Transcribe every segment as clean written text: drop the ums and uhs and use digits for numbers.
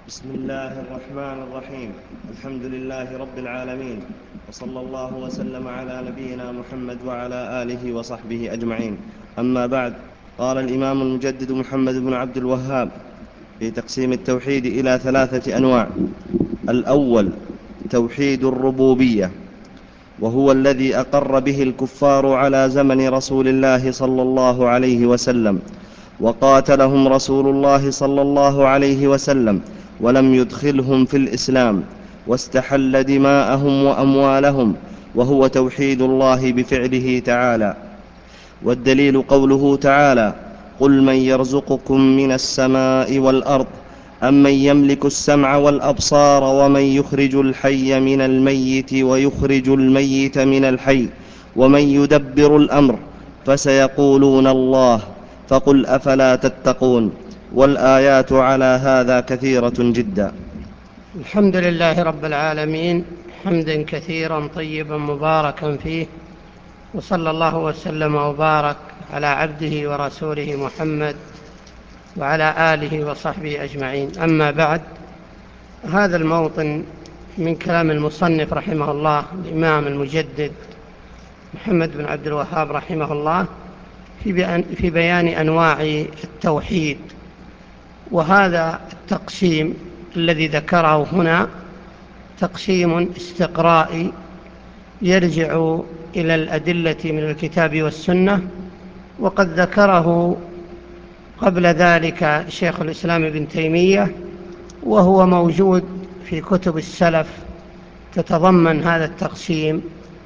بسم الله الرحمن الرحيم. الحمد لله رب العالمين، وصلى الله وسلم على نبينا محمد وعلى آله وصحبه أجمعين. أما بعد، قال الإمام المجدد محمد بن عبد الوهاب في تقسيم التوحيد إلى 3 أنواع. الأول توحيد الربوبية، وهو الذي أقر به الكفار على زمن رسول الله صلى الله عليه وسلم، وقاتلهم رسول الله صلى الله عليه وسلم ولم يدخلهم في الإسلام، واستحل دماءهم وأموالهم، وهو توحيد الله بفعله تعالى. والدليل قوله تعالى: قل من يرزقكم من السماء والأرض أمن يملك السمع والأبصار ومن يخرج الحي من الميت ويخرج الميت من الحي ومن يدبر الأمر فسيقولون الله فقل أفلا تتقون. والآيات على هذا كثيرة جدا. الحمد لله رب العالمين، حمدا كثيرا طيبا مباركا فيه، وصلى الله وسلم وبارك على عبده ورسوله محمد وعلى آله وصحبه أجمعين. أما بعد، هذا الموطن من كلام المصنف رحمه الله الإمام المجدد محمد بن عبد الوهاب رحمه الله في بيان أنواع التوحيد. وهذا التقسيم الذي ذكره هنا تقسيم استقرائي يرجع إلى الأدلة من الكتاب والسنة، وقد ذكره قبل ذلك شيخ الإسلام ابن تيمية، وهو موجود في كتب السلف تتضمن هذا التقسيم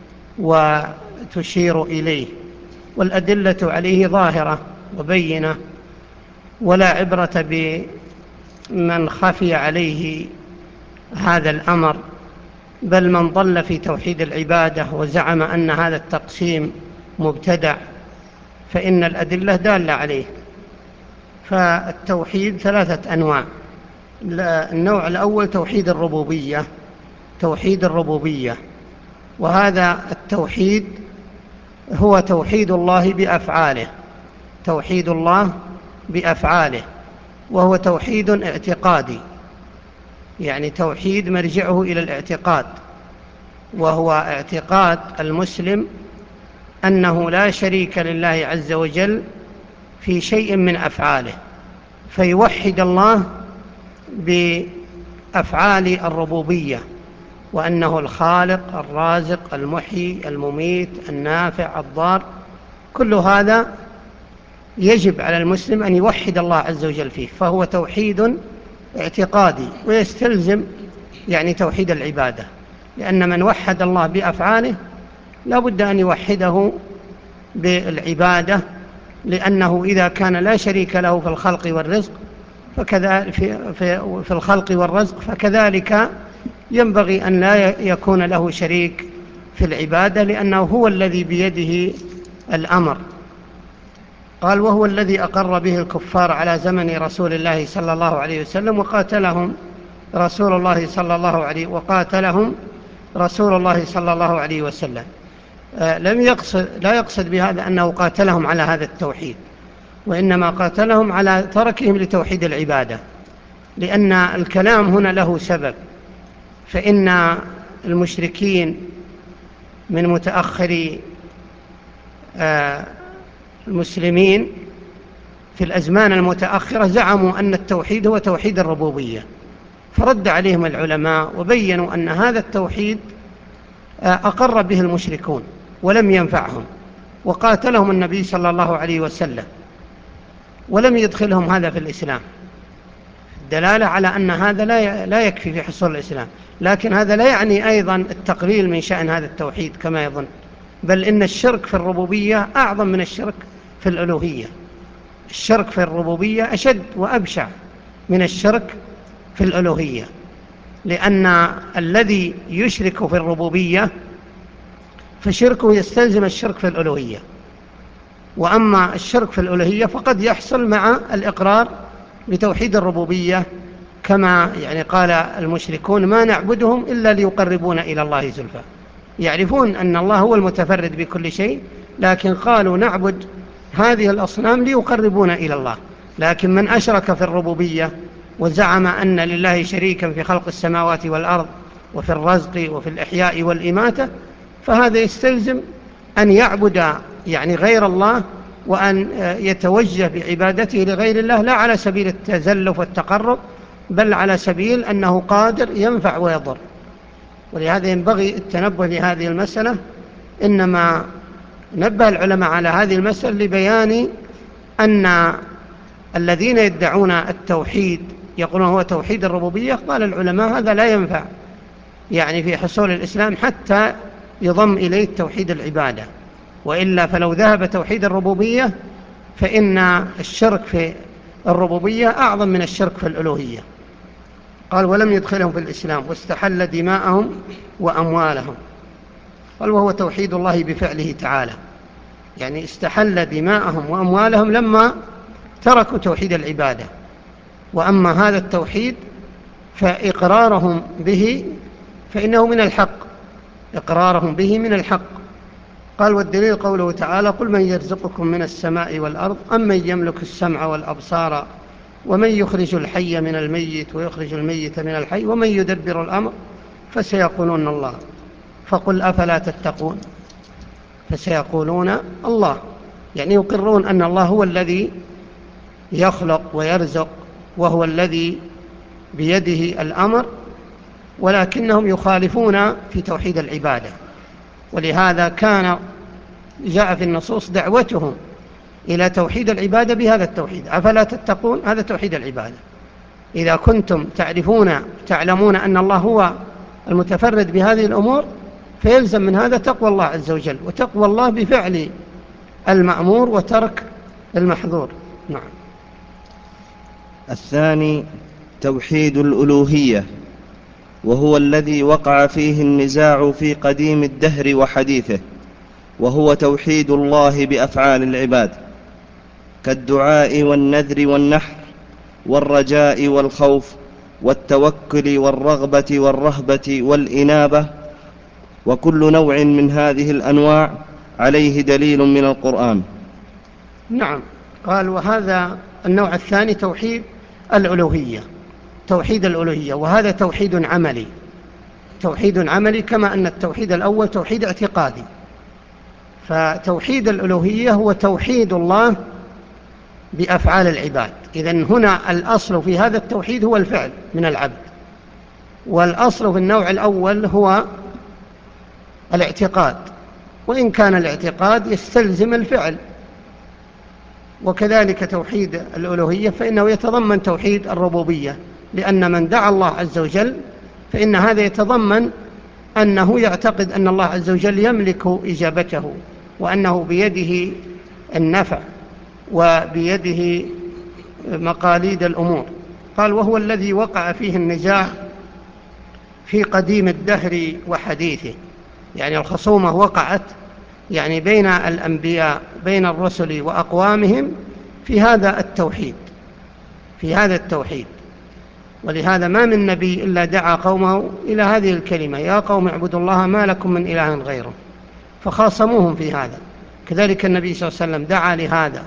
وتشير إليه، والأدلة عليه ظاهرة وبينة، ولا عبرة بمن خفي عليه هذا الأمر، بل من ضل في توحيد العبادة وزعم أن هذا التقسيم مبتدع فإن الأدلة دالة عليه. فالتوحيد 3 أنواع. النوع الأول توحيد الربوبية، توحيد الربوبية، وهذا التوحيد هو توحيد الله بأفعاله، توحيد الله بأفعاله، وهو توحيد اعتقادي، يعني توحيد مرجعه إلى الاعتقاد، وهو اعتقاد المسلم أنه لا شريك لله عز وجل في شيء من أفعاله، فيوحد الله بأفعال الربوبية، وأنه الخالق الرازق المحيي المميت النافع الضار. كل هذا يجب على المسلم أن يوحد الله عز وجل فيه، فهو توحيد اعتقادي، ويستلزم يعني توحيد العبادة، لأن من وحد الله بأفعاله لا بد أن يوحده بالعبادة، لأنه إذا كان لا شريك له في الخلق والرزق في الخلق والرزق، فكذلك ينبغي أن لا يكون له شريك في العبادة، لأنه هو الذي بيده الأمر. قال: وهو الذي أقر به الكفار على زمن رسول الله صلى الله عليه وسلم، وقاتلهم رسول الله صلى الله عليه وسلم. لا يقصد بهذا أنه قاتلهم على هذا التوحيد، وإنما قاتلهم على تركهم لتوحيد العبادة، لأن الكلام هنا له سبب. فإن المشركين من متأخري المسلمين في الأزمان المتأخرة زعموا أن التوحيد هو توحيد الربوبية، فرد عليهم العلماء وبينوا أن هذا التوحيد أقر به المشركون ولم ينفعهم، وقاتلهم النبي صلى الله عليه وسلم ولم يدخلهم هذا في الإسلام، دلالة على أن هذا لا يكفي في حصول الإسلام. لكن هذا لا يعني أيضا التقليل من شأن هذا التوحيد كما يظن، بل إن الشرك في الربوبية أعظم من الشرك في الألوهية. الشرك في الربوبية أشد وأبشع من الشرك في الألوهية، لأن الذي يشرك في الربوبية فشركه يستلزم الشرك في الألوهية، وأما الشرك في الألوهية فقد يحصل مع الإقرار بتوحيد الربوبية، كما يعني قال المشركون: ما نعبدهم إلا ليقربونا إلى الله زلفى. يعرفون أن الله هو المتفرد بكل شيء، لكن قالوا نعبد هذه الأصنام ليقربونا إلى الله. لكن من أشرك في الربوبية وزعم أن لله شريكا في خلق السماوات والأرض وفي الرزق وفي الإحياء والإماتة، فهذا يستلزم أن يعبد يعني غير الله، وأن يتوجه بعبادته لغير الله، لا على سبيل التزلف والتقرب، بل على سبيل أنه قادر ينفع ويضر. ولهذا ينبغي التنبه لهذه المسألة. إنما نبه العلماء على هذه المسألة لبيان أن الذين يدعون التوحيد يقولون هو توحيد الربوبية، قال العلماء هذا لا ينفع يعني في حصول الإسلام حتى يضم إليه توحيد العبادة، وإلا فلو ذهب توحيد الربوبية فإن الشرك في الربوبية أعظم من الشرك في الألوهية. قال ولم يدخلهم في الإسلام واستحل دماءهم وأموالهم. قال وهو توحيد الله بفعله تعالى، يعني استحل دماءهم وأموالهم لما تركوا توحيد العبادة. وأما هذا التوحيد فإقرارهم به فإنه من الحق، إقرارهم به من الحق. قال والدليل قوله تعالى قل من يرزقكم من السماء والأرض أمن يملك السمع والأبصار ومن يخرج الحي من الميت ويخرج الميت من الحي ومن يدبر الأمر فسيقولون الله فقل أفلا تتقون. فسيقولون الله، يعني يقرون أن الله هو الذي يخلق ويرزق وهو الذي بيده الأمر، ولكنهم يخالفون في توحيد العبادة. ولهذا كان جاء في النصوص دعوتهم إلى توحيد العبادة بهذا التوحيد، أفلا تتقون، هذا توحيد العبادة. إذا كنتم تعلمون أن الله هو المتفرد بهذه الأمور فيلزم من هذا تقوى الله عز وجل، وتقوى الله بفعل المأمور وترك المحظور. نعم. الثاني توحيد الألوهية، وهو الذي وقع فيه النزاع في قديم الدهر وحديثه، وهو توحيد الله بأفعال العباد كالدعاء والنذر والنحر والرجاء والخوف والتوكل والرغبة والرهبة والإنابة، وكل نوع من هذه الأنواع عليه دليل من القرآن. نعم. قال وهذا النوع الثاني توحيد الألوهية، توحيد الألوهية، وهذا توحيد عملي، توحيد عملي كما أن التوحيد الأول توحيد اعتقادي. فتوحيد الألوهية هو توحيد الله بأفعال العباد. إذن هنا الأصل في هذا التوحيد هو الفعل من العبد، والأصل في النوع الأول هو الاعتقاد، وإن كان الاعتقاد يستلزم الفعل. وكذلك توحيد الألوهية فإنه يتضمن توحيد الربوبية، لأن من دعا الله عز وجل فإن هذا يتضمن أنه يعتقد أن الله عز وجل يملك إجابته، وأنه بيده النفع وبيده مقاليد الأمور. قال وهو الذي وقع فيه النزاع في قديم الدهر وحديثه، يعني الخصومة وقعت يعني بين الأنبياء بين الرسل وأقوامهم في هذا التوحيد، في هذا التوحيد. ولهذا ما من نبي إلا دعا قومه إلى هذه الكلمة يا قوم اعبدوا الله ما لكم من إله غيره، فخاصموهم في هذا. كذلك النبي صلى الله عليه وسلم دعا لهذا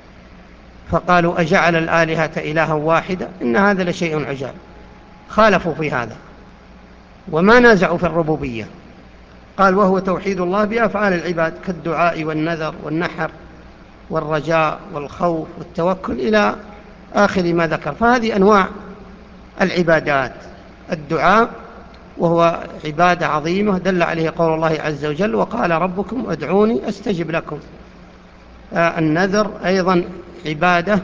فقالوا أجعل الآلهة إلها واحدة إن هذا لشيء عجاب، خالفوا في هذا وما نازعوا في الربوبية. قال وهو توحيد الله بأفعال العباد كالدعاء والنذر والنحر والرجاء والخوف والتوكل إلى آخر ما ذكر. فهذه أنواع العبادات. الدعاء وهو عبادة عظيمة دل عليه قول الله عز وجل وقال ربكم ادعوني أستجب لكم. النذر أيضا عبادة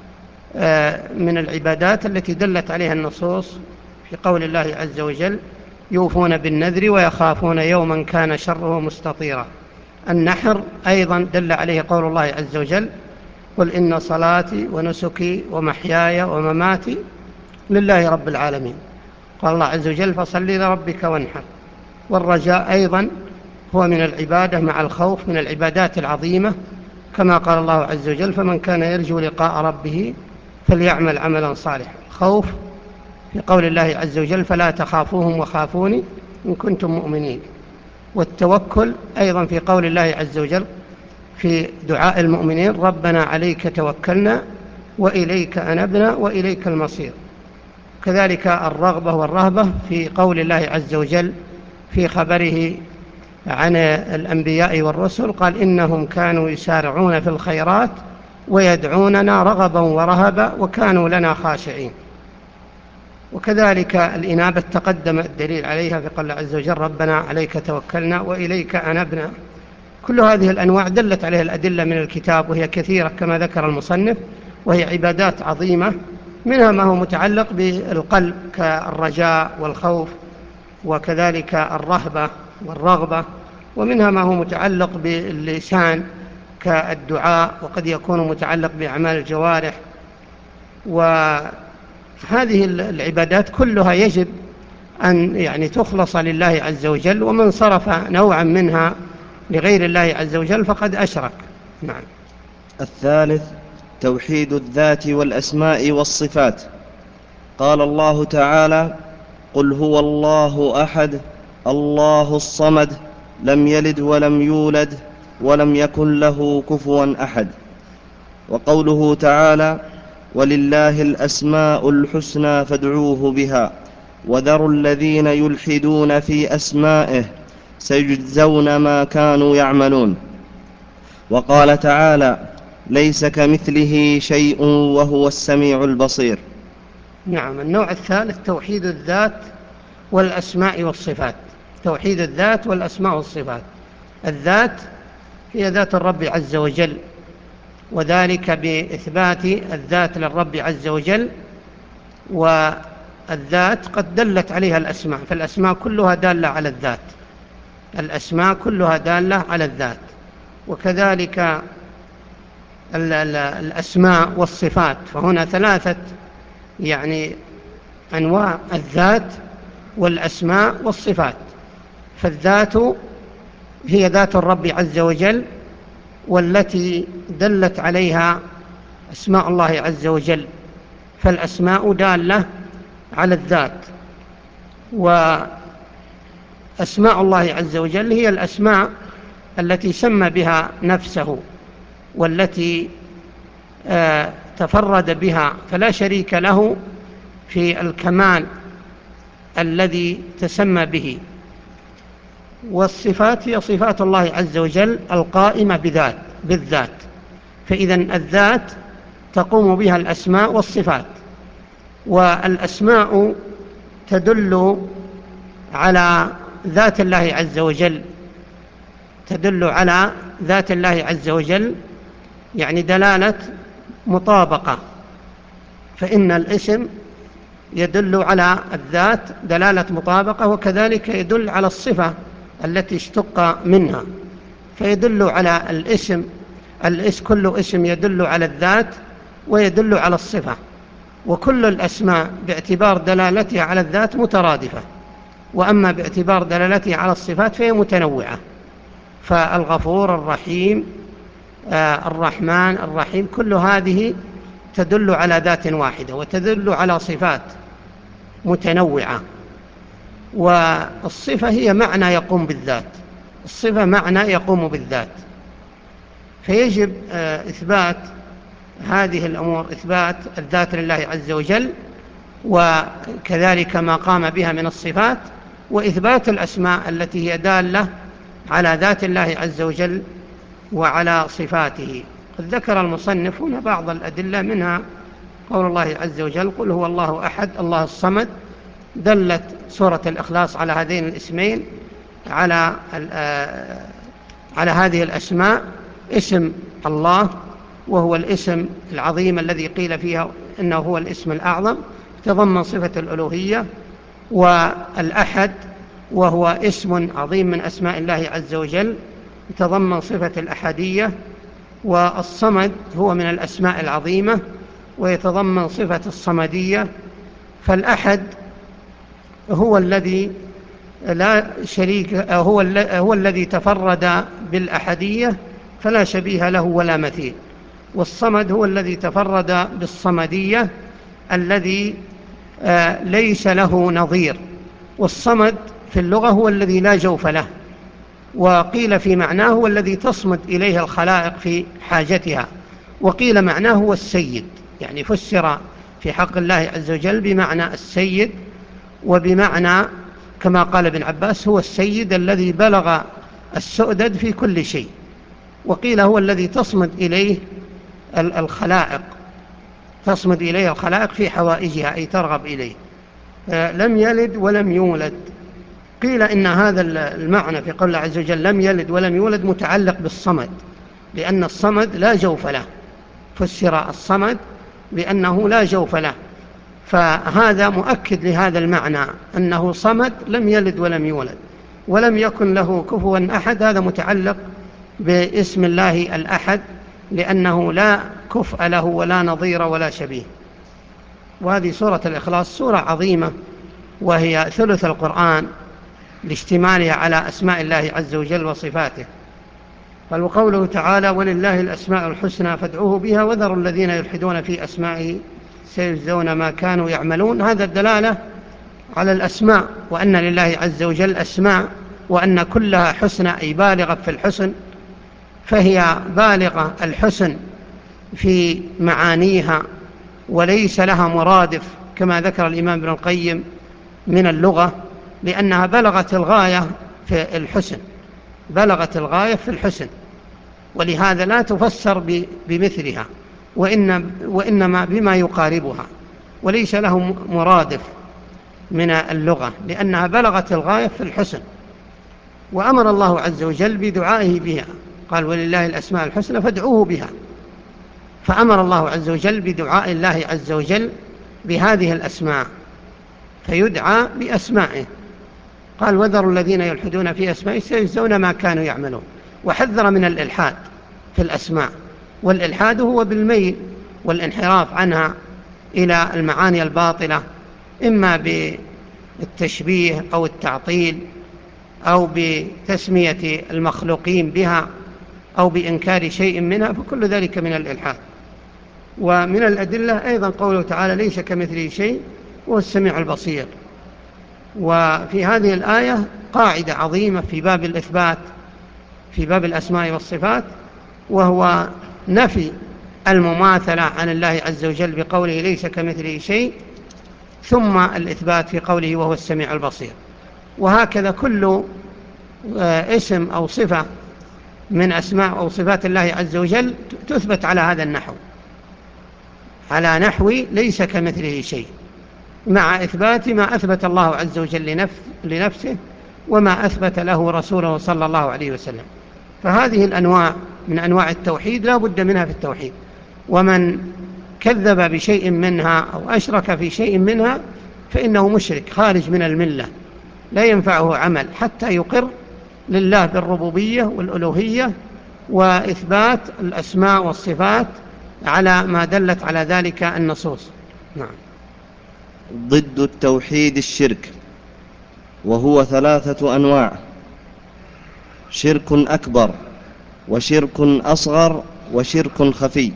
من العبادات التي دلت عليها النصوص في قول الله عز وجل يوفون بالنذر ويخافون يوما كان شره مستطيرا. النحر أيضا دل عليه قول الله عز وجل قل إن صلاتي ونسكي ومحياي ومماتي لله رب العالمين. قال الله عز وجل فصل لربك وانحر. والرجاء أيضا هو من العبادة مع الخوف من العبادات العظيمة، كما قال الله عز وجل فمن كان يرجو لقاء ربه فليعمل عملا صالحا. خوف في قول الله عز وجل فلا تخافوهم وخافوني إن كنتم مؤمنين. والتوكل أيضا في قول الله عز وجل في دعاء المؤمنين ربنا عليك توكلنا وإليك أنبنا وإليك المصير. كذلك الرغبة والرهبة في قول الله عز وجل في خبره عن الأنبياء والرسل، قال إنهم كانوا يسارعون في الخيرات ويدعوننا رغبا ورهبا وكانوا لنا خاشعين. وكذلك الإنابة تقدم الدليل عليها في قول الله عز وجل ربنا عليك توكلنا وإليك أنبنا. كل هذه الأنواع دلت عليها الأدلة من الكتاب، وهي كثيرة كما ذكر المصنف، وهي عبادات عظيمة، منها ما هو متعلق بالقلب كالرجاء والخوف، وكذلك الرهبة والرغبة، ومنها ما هو متعلق باللسان كالدعاء، وقد يكون متعلق بأعمال الجوارح. وهذه العبادات كلها يجب أن تخلص لله عز وجل، ومن صرف نوعا منها لغير الله عز وجل فقد أشرك. نعم. الثالث توحيد الذات والأسماء والصفات. قال الله تعالى قل هو الله أحد الله الصمد لم يلد ولم يولد ولم يكن له كفوا أحد. وقوله تعالى ولله الأسماء الحسنى فادعوه بها وذروا الذين يلحدون في أسمائه سيجزون ما كانوا يعملون. وقال تعالى ليس كمثله شيء وهو السميع البصير. نعم. النوع الثالث توحيد الذات والأسماء والصفات. توحيد الذات والأسماء والصفات. الذات هي ذات الرب عز وجل، وذلك بإثبات الذات للرب عز وجل، والذات قد دلت عليها الأسماء، فالأسماء كلها دالة على الذات، الأسماء كلها دالة على الذات. وكذلك الأسماء والصفات، فهنا ثلاثة أنواع: الذات والأسماء والصفات. فالذات هي ذات الرب عز وجل، والتي دلت عليها أسماء الله عز وجل، فالأسماء دالة على الذات. وأسماء الله عز وجل هي الأسماء التي سمى بها نفسه، والتي تفرد بها، فلا شريك له في الكمال الذي تسمى به. والصفات هي صفات الله عز وجل القائمة بالذات. فإذن الذات تقوم بها الأسماء والصفات، والأسماء تدل على ذات الله عز وجل، تدل على ذات الله عز وجل دلالة مطابقة، فإن الاسم يدل على الذات دلالة مطابقة، وكذلك يدل على الصفة التي اشتق منها، فيدل على الاسم. كل اسم يدل على الذات ويدل على الصفة، وكل الأسماء باعتبار دلالتها على الذات مترادفة، وأما باعتبار دلالتها على الصفات فهي متنوعة. فالغفور، الرحيم، الرحمن، الرحيم، كل هذه تدل على ذات واحدة وتدل على صفات متنوعة. والصفة هي معنى يقوم بالذات، الصفة معنى يقوم بالذات، فيجب إثبات هذه الأمور، إثبات الذات لله عز وجل، وكذلك ما قام بها من الصفات، وإثبات الأسماء التي هي دالة على ذات الله عز وجل وعلى صفاته. قد ذكر المصنف هنا بعض الأدلة، منها قول الله عز وجل قل هو الله أحد الله الصمد. دلت سورة الإخلاص على هذين الاسمين، على هذه الأسماء: اسم الله وهو الاسم العظيم الذي قيل فيها إنه هو الاسم الأعظم، تضمن صفة الألوهية، والأحد وهو اسم عظيم من أسماء الله عز وجل يتضمن صفة الأحدية، والصمد هو من الأسماء العظيمة ويتضمن صفة الصمدية. فالأحد هو الذي لا شريك، هو الذي تفرد بالأحدية فلا شبيه له ولا مثيل، والصمد هو الذي تفرد بالصمدية الذي ليس له نظير. والصمد في اللغة هو الذي لا جوف له، وقيل في معناه هو الذي تصمد إليه الخلائق في حاجتها، وقيل معناه هو السيد، فسر في حق الله عز وجل بمعنى السيد، وبمعنى كما قال ابن عباس هو السيد الذي بلغ السؤدد في كل شيء، وقيل هو الذي تصمد إليه الخلائق، تصمد إليه الخلائق في حوائجها، أي ترغب إليه. لم يلد ولم يولد. قيل إن هذا المعنى في قول الله عز وجل لم يلد ولم يولد متعلق بالصمد، لأن الصمد لا جوف له، فسر الصمد بأنه لا جوف له، فهذا مؤكد لهذا المعنى أنه صمد لم يلد ولم يولد ولم يكن له كفوا أحد. هذا متعلق باسم الله الأحد، لأنه لا كفء له ولا نظير ولا شبيه. وهذه سورة الإخلاص سورة عظيمة، وهي ثلث القرآن لاشتمالها على أسماء الله عز وجل وصفاته. قال وقوله تعالى ولله الأسماء الحسنى فادعوه بها وذروا الذين يلحدون في أسمائه سيجزون ما كانوا يعملون. هذا الدلالة على الأسماء، وأن لله عز وجل أسماء، وأن كلها حسنى أي بالغة في الحسن، فهي بالغة الحسن في معانيها وليس لها مرادف كما ذكر الإمام ابن القيم من اللغة، لأنها بلغت الغاية في الحسن، بلغت الغاية في الحسن، ولهذا لا تفسر بمثلها، وإنما بما يقاربها، وليس له مرادف من اللغة، لأنها بلغت الغاية في الحسن. وأمر الله عز وجل بدعائه بها، قال ولله الأسماء الحسنى فادعوه بها، فأمر الله عز وجل بدعاء الله عز وجل بهذه الأسماء، فيدعى بأسمائه. قال وذروا الذين يلحدون في أسمائه سيجزون ما كانوا يعملون، وحذر من الإلحاد في الأسماء، والإلحاد هو بالميل والانحراف عنها إلى المعاني الباطلة، إما بالتشبيه أو التعطيل أو بتسمية المخلوقين بها أو بإنكار شيء منها، فكل ذلك من الإلحاد. ومن الأدلة أيضا قوله تعالى ليس كمثله شيء وهو السميع البصير. وفي هذه الآية قاعدة عظيمة في باب الإثبات في باب الأسماء والصفات، وهو نفي المماثلة عن الله عز وجل بقوله ليس كمثله شيء، ثم الإثبات في قوله وهو السميع البصير. وهكذا كل اسم أو صفة من أسماء أو صفات الله عز وجل تثبت على هذا النحو، على نحو ليس كمثله شيء، مع إثبات ما أثبت الله عز وجل لنفسه وما أثبت له رسوله صلى الله عليه وسلم. فهذه الأنواع من أنواع التوحيد لا بد منها في التوحيد، ومن كذب بشيء منها أو أشرك في شيء منها فإنه مشرك خارج من الملة، لا ينفعه عمل حتى يقر لله بالربوبية والألوهية وإثبات الأسماء والصفات على ما دلت على ذلك النصوص. نعم. ضد التوحيد الشرك، وهو 3 أنواع: شرك أكبر، وشرك أصغر، وشرك خفي.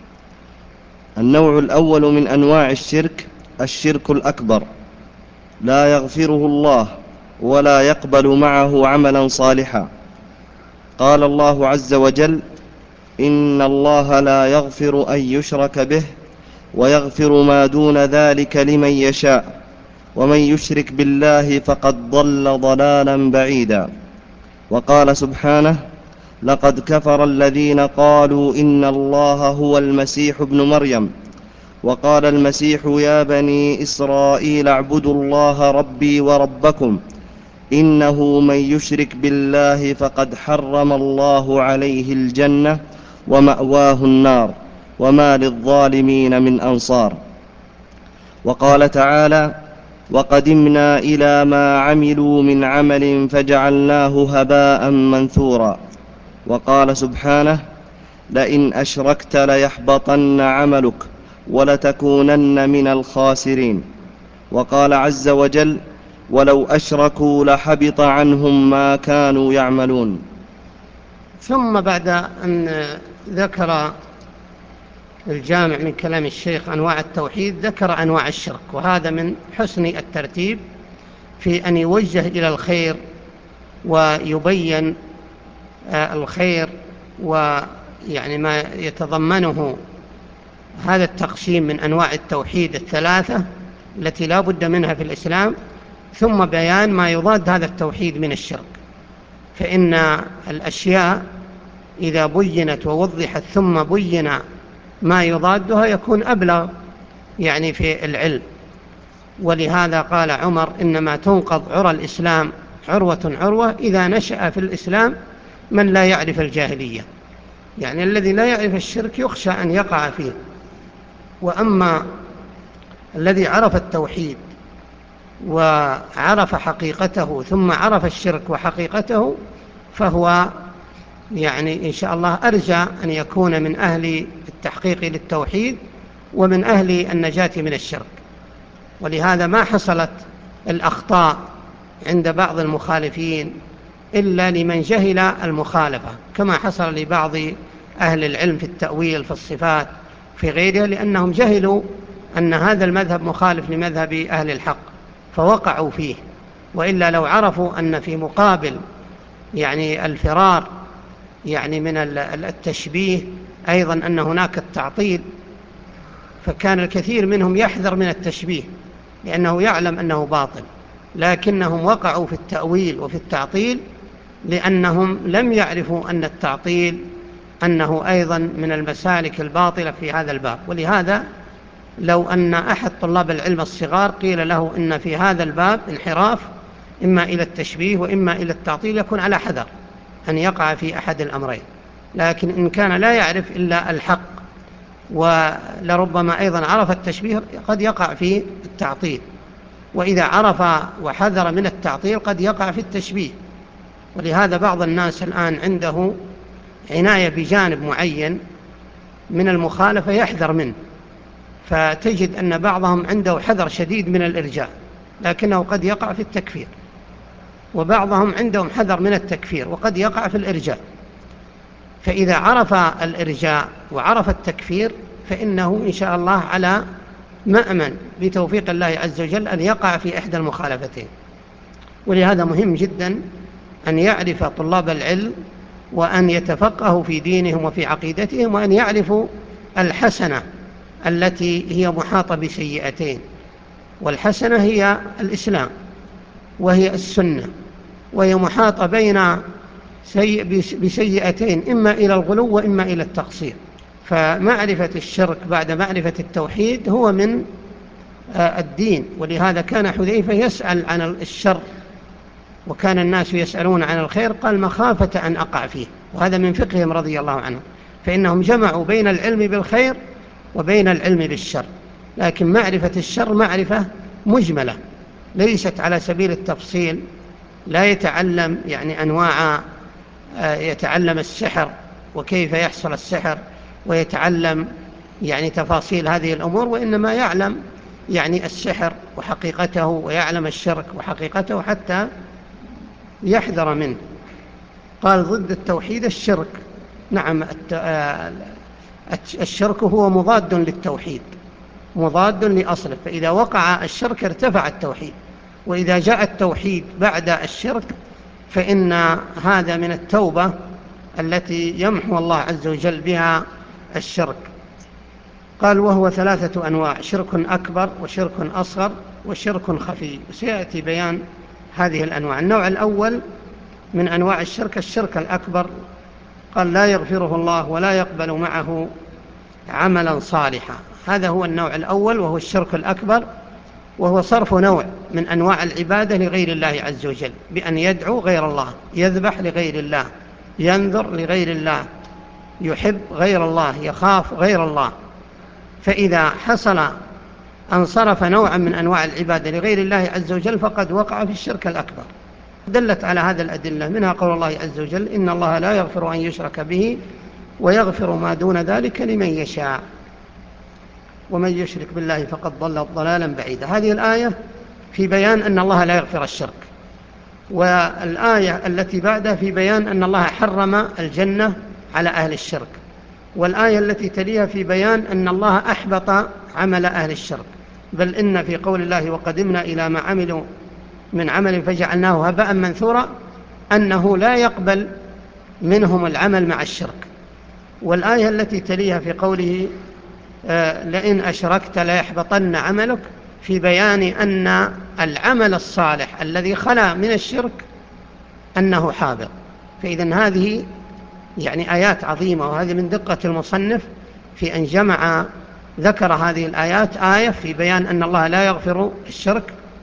النوع الأول من أنواع الشرك الأكبر، لا يغفره الله ولا يقبل معه عملا صالحا. قال الله عز وجل إن الله لا يغفر أن يشرك به ويغفر ما دون ذلك لمن يشاء ومن يشرك بالله فقد ضل ضلالا بعيدا. وقال سبحانه لقد كفر الذين قالوا إن الله هو المسيح ابن مريم وقال المسيح يا بني إسرائيل اعبدوا الله ربي وربكم إنه من يشرك بالله فقد حرم الله عليه الجنة ومأواه النار وما للظالمين من أنصار. وقال تعالى وقدمنا إلى ما عملوا من عمل فجعلناه هباء منثورا. وقال سبحانه لئن أشركت ليحبطن عملك ولتكونن من الخاسرين. وقال عز وجل ولو أشركوا لحبط عنهم ما كانوا يعملون. ثم بعد أن ذكر الجامع من كلام الشيخ أنواع التوحيد ذكر أنواع الشرك، وهذا من حسن الترتيب في أن يوجه إلى الخير ويبين الخير ويعني ما يتضمنه هذا التقسيم من أنواع التوحيد الثلاثة التي لا بد منها في الإسلام، ثم بيان ما يضاد هذا التوحيد من الشرك. فإن الأشياء إذا بينت ووضحت ثم بين ما يضادها يكون أبلغ يعني في العلم. ولهذا قال عمر: إنما تنقض عرى الإسلام عروة عروة إذا نشأ في الإسلام من لا يعرف الجاهلية، يعني الذي لا يعرف الشرك يخشى أن يقع فيه. وأما الذي عرف التوحيد وعرف حقيقته ثم عرف الشرك وحقيقته فهو يعني إن شاء الله أرجى أن يكون من أهل التحقيق للتوحيد ومن أهل النجاة من الشرك. ولهذا ما حصلت الأخطاء عند بعض المخالفين إلا لمن جهل المخالفة، كما حصل لبعض أهل العلم في التأويل في الصفات في غيرها، لأنهم جهلوا أن هذا المذهب مخالف لمذهب أهل الحق فوقعوا فيه. وإلا لو عرفوا أن في مقابل يعني الفرار يعني من التشبيه أيضا أن هناك التعطيل، فكان الكثير منهم يحذر من التشبيه لأنه يعلم أنه باطل، لكنهم وقعوا في التأويل وفي التعطيل لأنهم لم يعرفوا أن التعطيل أنه أيضا من المسالك الباطلة في هذا الباب. ولهذا لو أن أحد طلاب العلم الصغار قيل له إن في هذا الباب انحراف إما إلى التشبيه وإما إلى التعطيل يكون على حذر أن يقع في أحد الأمرين. لكن إن كان لا يعرف إلا الحق ولربما أيضا عرف التشبيه قد يقع في التعطيل، وإذا عرف وحذر من التعطيل قد يقع في التشبيه. ولهذا بعض الناس الآن عنده عناية بجانب معين من المخالفة يحذر منه، فتجد أن بعضهم عنده حذر شديد من الإرجاء لكنه قد يقع في التكفير، وبعضهم عندهم حذر من التكفير وقد يقع في الإرجاء. فإذا عرف الإرجاء وعرف التكفير فإنه إن شاء الله على مأمن بتوفيق الله عز وجل أن يقع في إحدى المخالفتين. ولهذا مهم جدا أن يعرف طلاب العلم وأن يتفقهوا في دينهم وفي عقيدتهم، وأن يعرفوا الحسنة التي هي محاطة بسيئتين. والحسنة هي الإسلام وهي السنة، وهي محاطة بين بسيئتين إما إلى الغلو وإما إلى التقصير. فمعرفة الشرك بعد معرفة التوحيد هو من الدين. ولهذا كان حذيفة يسأل عن الشر وكان الناس يسألون عن الخير، قال مخافة أن أقع فيه. وهذا من فقههم رضي الله عنهم، فإنهم جمعوا بين العلم بالخير وبين العلم بالشر. لكن معرفة الشر معرفة مجملة ليست على سبيل التفصيل، لا يتعلم يعني أنواع، يتعلم السحر وكيف يحصل السحر ويتعلم يعني تفاصيل هذه الأمور، وإنما يعلم يعني السحر وحقيقته ويعلم الشرك وحقيقته حتى يحذر منه. قال ضد التوحيد الشرك. نعم، الشرك هو مضاد للتوحيد، مضاد لأصله، فإذا وقع الشرك ارتفع التوحيد، وإذا جاء التوحيد بعد الشرك فإن هذا من التوبة التي يمحو الله عز وجل بها الشرك. قال وهو 3 أنواع: شرك أكبر وشرك أصغر وشرك خفي. سيأتي بيان هذه الأنواع. النوع الأول من أنواع الشرك الشرك الأكبر، قال لا يغفره الله ولا يقبل معه عملا صالحا. هذا هو النوع الأول وهو الشرك الأكبر، وهو صرف نوع من أنواع العبادة لغير الله عز وجل بأن يدعو غير الله، يذبح لغير الله، ينذر لغير الله، يحب غير الله، يخاف غير الله. فإذا حصل أن صرف نوعا من أنواع العبادة لغير الله عز وجل فقد وقع في الشرك الأكبر. دلت على هذا الأدلة، منها قول الله عز وجل: إن الله لا يغفر أن يشرك به ويغفر ما دون ذلك لمن يشاء ومن يشرك بالله فقد ضل ضلالا بعيدا. هذه الآية في بيان أن الله لا يغفر الشرك، والآية التي بعدها في بيان أن الله حرم الجنة على أهل الشرك، والآية التي تليها في بيان أن الله أحبط عمل أهل الشرك. بل إن في قول الله: وقدمنا إلى ما عملوا من عمل فجعلناه هباء منثورا، أنه لا يقبل منهم العمل مع الشرك. والآية التي تليها في قوله لئن أشركت ليحبطن عملك، في بيان أن العمل الصالح الذي خلا من الشرك أنه حابط. فإذن هذه يعني آيات عظيمة، وهذه من دقة المصنف في أن جمع ذكر هذه الآيات، آية في بيان أن الله لا يغفر الشرك،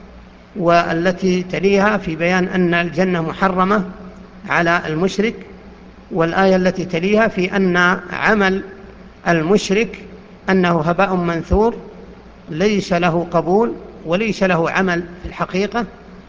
والتي تليها في بيان أن الجنة محرمة على المشرك، والآية التي تليها في أن عمل المشرك أنه هباء منثور ليس له قبول وليس له عمل في الحقيقة،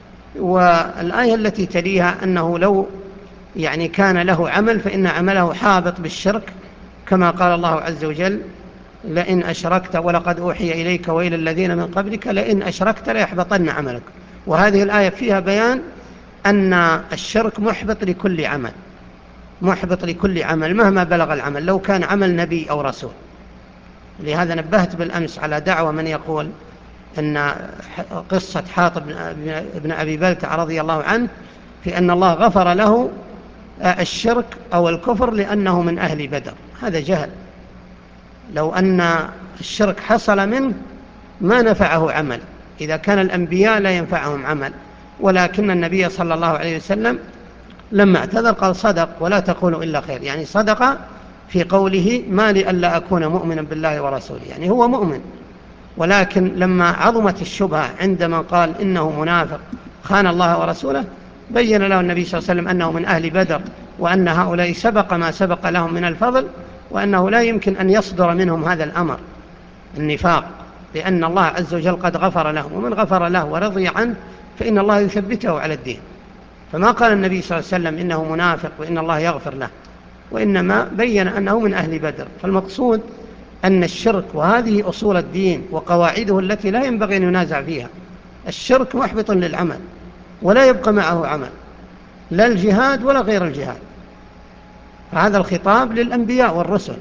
والآية التي تليها أنه لو يعني كان له عمل فإن عمله حابط بالشرك، كما قال الله عز وجل: لئن أشركت ولقد أوحي إليك وإلى الذين من قبلك لئن أشركت ليحبطن عملك. وهذه الآية فيها بيان أن الشرك محبط لكل عمل، محبط لكل عمل مهما بلغ العمل، لو كان عمل نبي أو رسول. لهذا نبهت بالأمس على دعوة من يقول أن قصة حاطب بن أبي بلتع رضي الله عنه في أن الله غفر له الشرك أو الكفر لأنه من أهل بدر. هذا جهل. لو أن الشرك حصل منه ما نفعه عمل، إذا كان الأنبياء لا ينفعهم عمل، ولكن النبي صلى الله عليه وسلم لما اعتذر قال: صدق ولا تقولوا إلا خير، يعني صدق في قوله: ما لي ألا أكون مؤمنا بالله ورسوله، يعني هو مؤمن، ولكن لما عظمت الشبهة عندما قال إنه منافق خان الله ورسوله، بين له النبي صلى الله عليه وسلم أنه من أهل بدر، وأن هؤلاء سبق ما سبق لهم من الفضل، وأنه لا يمكن أن يصدر منهم هذا الأمر النفاق، لأن الله عز وجل قد غفر له، ومن غفر له ورضي عنه فإن الله يثبته على الدين. فما قال النبي صلى الله عليه وسلم إنه منافق وإن الله يغفر له، وإنما بين أنه من أهل بدر. فالمقصود أن الشرك، وهذه أصول الدين وقواعده التي لا ينبغي أن ينازع فيها، الشرك محبط للعمل ولا يبقى معه عمل، لا الجهاد ولا غير الجهاد. فهذا الخطاب للأنبياء والرسل،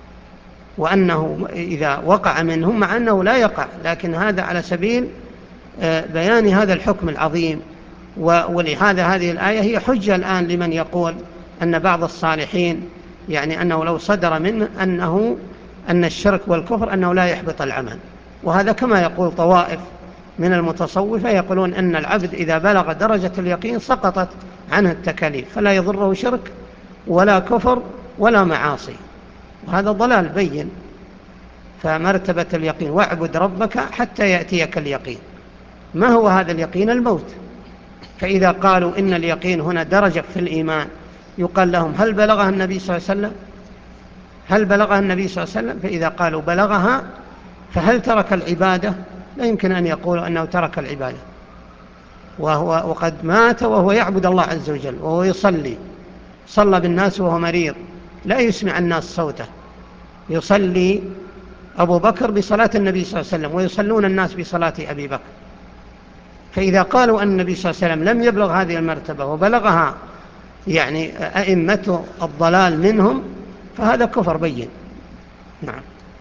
وأنه إذا وقع منهم، مع أنه لا يقع، لكن هذا على سبيل بيان هذا الحكم العظيم. ولهذا هذه الآية هي حجة الآن لمن يقول أن بعض الصالحين يعني أنه لو صدر منه أن الشرك والكفر أنه لا يحبط العمل. وهذا كما يقول طوائف من المتصوفة، يقولون أن العبد إذا بلغ درجة اليقين سقطت عنه التكاليف، فلا يضره شرك ولا كفر ولا معاصي، وهذا ضلال بين. فمرتبة اليقين: واعبد ربك حتى يأتيك اليقين. ما هو هذا اليقين؟ الموت. فإذا قالوا إن اليقين هنا درجة في الإيمان، يقال لهم: هل بلغها النبي صلى الله عليه وسلم؟ هل بلغها النبي صلى الله عليه وسلم؟ فإذا قالوا بلغها فهل ترك العبادة؟ لا يمكن أن يقولوا أنه ترك العبادة، وقد مات وهو يعبد الله عز وجل، وهو يصلي، صلى بالناس وهو مريض لا يسمع الناس صوته، يصلي أبو بكر بصلاة النبي صلى الله عليه وسلم، ويصلون الناس بصلاة أبي بكر. فإذا قالوا أن النبي صلى الله عليه وسلم لم يبلغ هذه المرتبة وبلغها يعني أئمة الضلال منهم، فهذا كفر بين. نعم.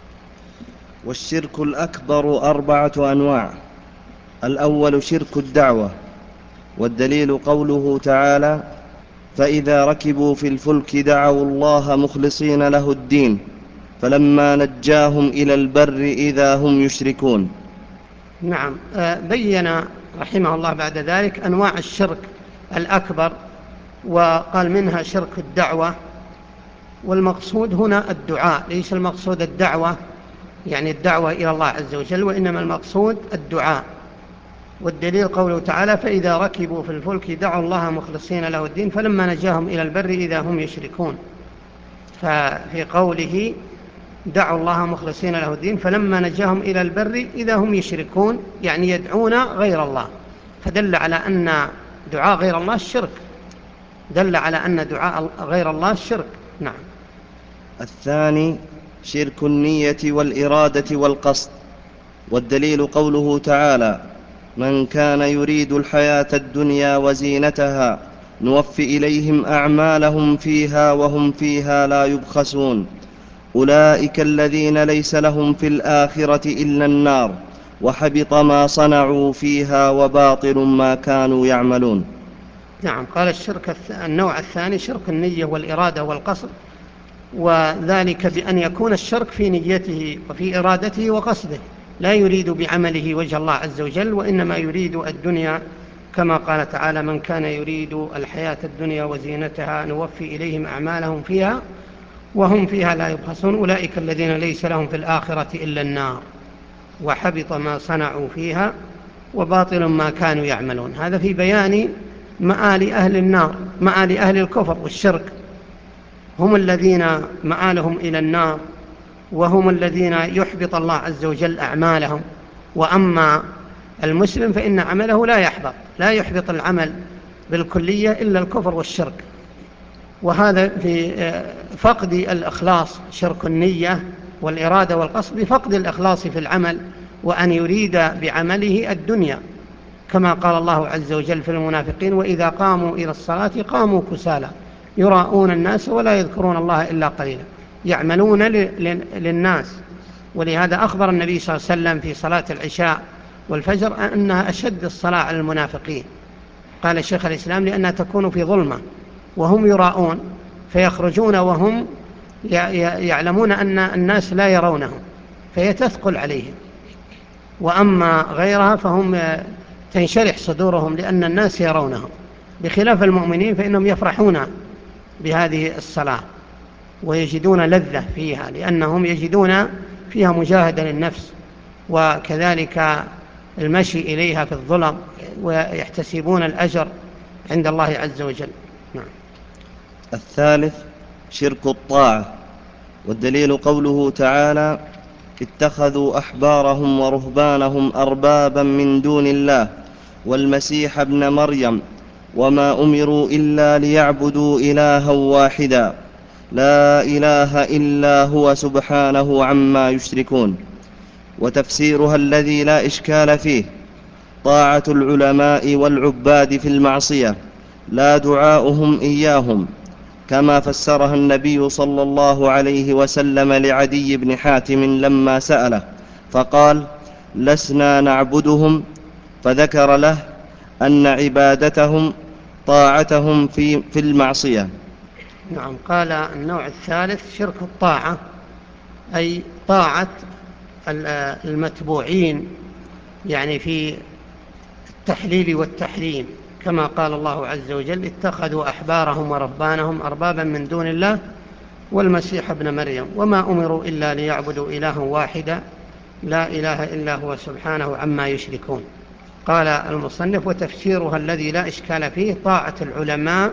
والشرك الأكبر 4 أنواع. الأول شرك الدعوة، والدليل قوله تعالى: فإذا ركبوا في الفلك دعوا الله مخلصين له الدين فلما نجاهم إلى البر إذا هم يشركون. نعم. بين رحمه الله بعد ذلك أنواع الشرك الأكبر، وقال منها شرك الدعوة، والمقصود هنا الدعاء، ليس المقصود الدعوة يعني الدعوة إلى الله عز وجل، وإنما المقصود الدعاء. والدليل قوله تعالى: فإذا ركبوا في الفلك دعوا الله مخلصين له الدين فلما نجاهم إلى البر إذا هم يشركون. ففي قوله دعوا الله مخلصين له الدين فلما نجاهم إلى البر إذا هم يشركون، يعني يدعون غير الله، فدل على أن دعاء غير الله الشرك، دل على أن دعاء غير الله الشرك. نعم. الثاني شرك النية والإرادة والقصد، والدليل قوله تعالى: من كان يريد الحياة الدنيا وزينتها نوفي إليهم أعمالهم فيها وهم فيها لا يبخسون أولئك الذين ليس لهم في الآخرة إلا النار وحبط ما صنعوا فيها وباطل ما كانوا يعملون. نعم. قال النوع الثاني شرك النية والإرادة والقصد، وذلك بأن يكون الشرك في نيته وفي إرادته وقصده، لا يريد بعمله وجه الله عز وجل، وإنما يريد الدنيا، كما قال تعالى: من كان يريد الحياة الدنيا وزينتها نوفي إليهم أعمالهم فيها وهم فيها لا يبخسون أولئك الذين ليس لهم في الآخرة إلا النار وحبط ما صنعوا فيها وباطل ما كانوا يعملون. هذا في بيان مآل أهل النار، مآل أهل الكفر والشرك، هم الذين مآلهم إلى النار، وهم الذين يحبط الله عز وجل أعمالهم. وأما المسلم فإن عمله لا يحبط العمل بالكلية إلا الكفر والشرك. وهذا في فقد الإخلاص، شرك النية والإرادة والقصد، بفقد الإخلاص في العمل، وأن يريد بعمله الدنيا، كما قال الله عز وجل في المنافقين: وإذا قاموا إلى الصلاة قاموا كسالى يراءون الناس ولا يذكرون الله إلا قليلا، يعملون للناس. ولهذا أخبر النبي صلى الله عليه وسلم في صلاة العشاء والفجر أنها أشد الصلاة على المنافقين. قال شيخ الإسلام: لأنها تكون في ظلمة وهم يراءون، فيخرجون وهم يعلمون أن الناس لا يرونهم، فهي تثقل عليهم. وأما غيرها فهم تنشرح صدورهم لأن الناس يرونهم، بخلاف المؤمنين فإنهم يفرحون بهذه الصلاة ويجدون لذة فيها، لأنهم يجدون فيها مجاهدة للنفس، وكذلك المشي إليها في الظلم، ويحتسبون الأجر عند الله عز وجل. نعم. الثالث شرك الطاعة، والدليل قوله تعالى: اتخذوا أحبارهم ورهبانهم أربابا من دون الله والمسيح ابن مريم وما أمروا إلا ليعبدوا إلها واحدا لا إله إلا هو سبحانه عما يشركون. وتفسيرها الذي لا إشكال فيه: طاعة العلماء والعباد في المعصية، لا دعاؤهم إياهم، كما فسرها النبي صلى الله عليه وسلم لعدي بن حاتم لما سأله فقال: لسنا نعبدهم، فذكر له أن عبادتهم طاعتهم في المعصية. نعم. قال النوع الثالث شرك الطاعة، أي طاعة المتبوعين، يعني في التحليل والتحريم، كما قال الله عز وجل: اتخذوا أحبارهم ورهبانهم أربابا من دون الله والمسيح ابن مريم وما أمروا إلا ليعبدوا إلها واحدا لا إله إلا هو سبحانه عما يشركون. قال المصنف: وتفسيرها الذي لا إشكال فيه: طاعة العلماء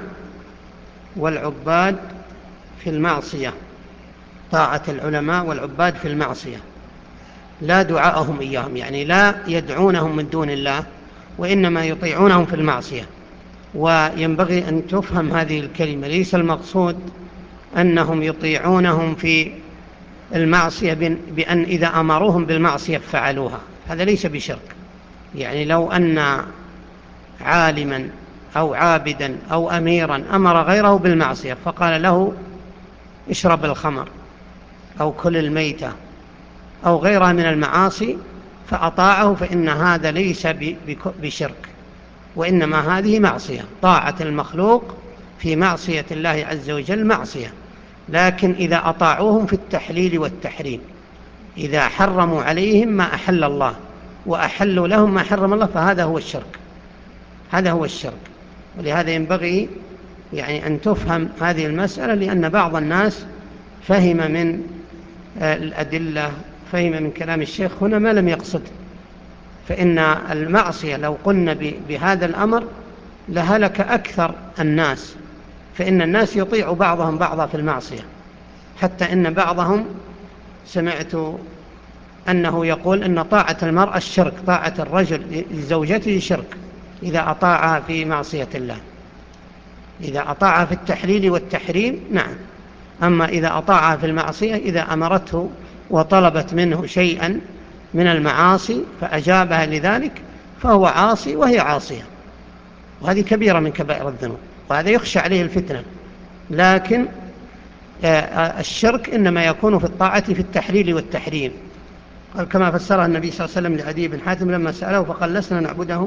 والعباد في المعصية، طاعة العلماء والعباد في المعصية، لا دعاءهم إياهم، يعني لا يدعونهم من دون الله، وإنما يطيعونهم في المعصية. وينبغي أن تفهم هذه الكلمة، ليس المقصود أنهم يطيعونهم في المعصية بأن إذا أمروهم بالمعصية فعلوها، هذا ليس بشرك. يعني لو أن عالما أو عابدا أو أميرا أمر غيره بالمعصية فقال له: اشرب الخمر أو كل الميتة أو غيرها من المعاصي، فأطاعه، فإن هذا ليس بشرك، وإنما هذه معصية. طاعة المخلوق في معصية الله عز وجل معصية، لكن إذا أطاعوهم في التحليل والتحريم، إذا حرموا عليهم ما أحل الله وأحلوا لهم ما حرم الله، فهذا هو الشرك، هذا هو الشرك. ولهذا ينبغي يعني أن تفهم هذه المسألة، لأن بعض الناس فهم من الأدلة، فهم من كلام الشيخ هنا ما لم يقصد. فإن المعصية لو قلنا بهذا الأمر لهلك أكثر الناس، فإن الناس يطيع بعضهم بعضا في المعصية، حتى إن بعضهم سمعت أنه يقول أن طاعة المرأة الشرك، طاعة الرجل لزوجته شرك إذا أطاعها في معصية الله، إذا أطاعها في التحليل والتحريم نعم، أما إذا أطاعها في المعصية، إذا أمرته وطلبت منه شيئا من المعاصي فأجابها لذلك فهو عاصي وهي عاصية، وهذه كبيرة من كبائر الذنوب، وهذا يخشى عليه الفتنة. لكن الشرك إنما يكون في الطاعة في التحليل والتحريم، قال كما فسرها النبي صلى الله عليه وسلم لعدي بن حاتم لما سأله فقال: لسنا نعبدهم،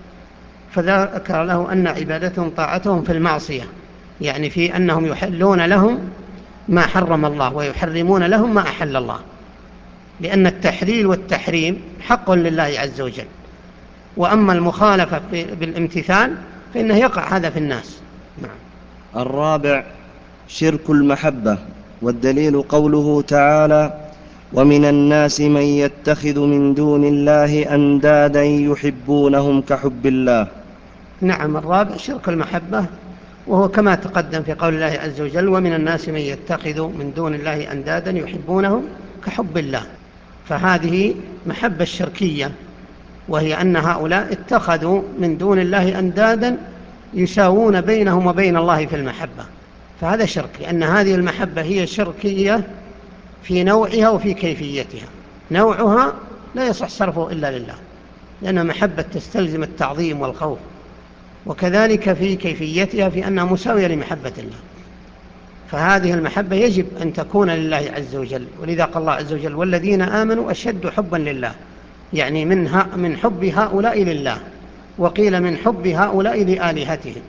فذكر له أن عبادتهم طاعتهم في المعصية، يعني في أنهم يحلون لهم ما حرم الله ويحرمون لهم ما أحل الله، لأن التحليل والتحريم حق لله عز وجل، وأما المخالفة بالامتثال فإنه يقع هذا في الناس. نعم. الرابع شرك المحبة، والدليل قوله تعالى: ومن الناس من يتخذ من دون الله أندادا يحبونهم كحب الله. نعم، الرابع شرك المحبة، وهو كما تقدم في قول الله عز وجل: ومن الناس من يتخذ من دون الله أندادا يحبونهم كحب الله. فهذه محبة الشركية، وهي أن هؤلاء اتخذوا من دون الله أندادا يساوون بينهم وبين الله في المحبة، فهذا شرك، لأن هذه المحبة هي شركية في نوعها وفي كيفيتها. نوعها لا يصح صرفه إلا لله، لأن محبة تستلزم التعظيم والخوف، وكذلك في كيفيتها في أنها مساوية لمحبة الله. فهذه المحبة يجب أن تكون لله عز وجل، ولذا قال الله عز وجل: والذين آمنوا أشد حبا لله، يعني من حب هؤلاء لله، وقيل من حب هؤلاء لآلهتهم.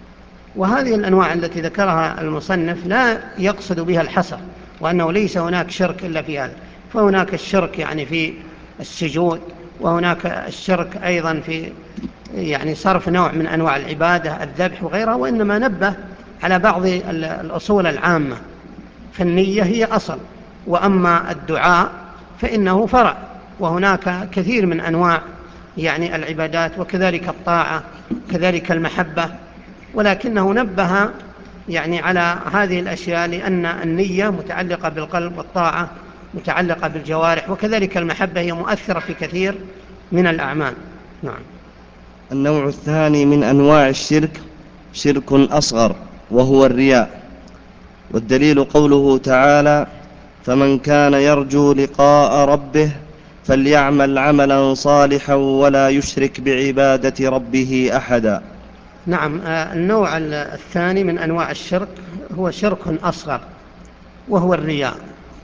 وهذه الأنواع التي ذكرها المصنف لا يقصد بها الحصر، وأنه ليس هناك شرك إلا في هذا، فهناك الشرك يعني في السجود، وهناك الشرك أيضا في يعني صرف نوع من أنواع العبادة، الذبح وغيرها، وإنما نبه على بعض الأصول العامة. فالنية هي أصل، وأما الدعاء فإنه فرع، وهناك كثير من أنواع يعني العبادات، وكذلك الطاعة، كذلك المحبة، ولكنه نبه يعني على هذه الأشياء لأن النية متعلقة بالقلب، والطاعة متعلقة بالجوارح، وكذلك المحبة هي مؤثرة في كثير من الأعمال. نعم. النوع الثاني من أنواع الشرك شرك أصغر، وهو الرياء، والدليل قوله تعالى: فمن كان يرجو لقاء ربه فليعمل عملا صالحا ولا يشرك بعبادة ربه أحدا. نعم. النوع الثاني من أنواع الشرك هو شرك أصغر، وهو الرياء.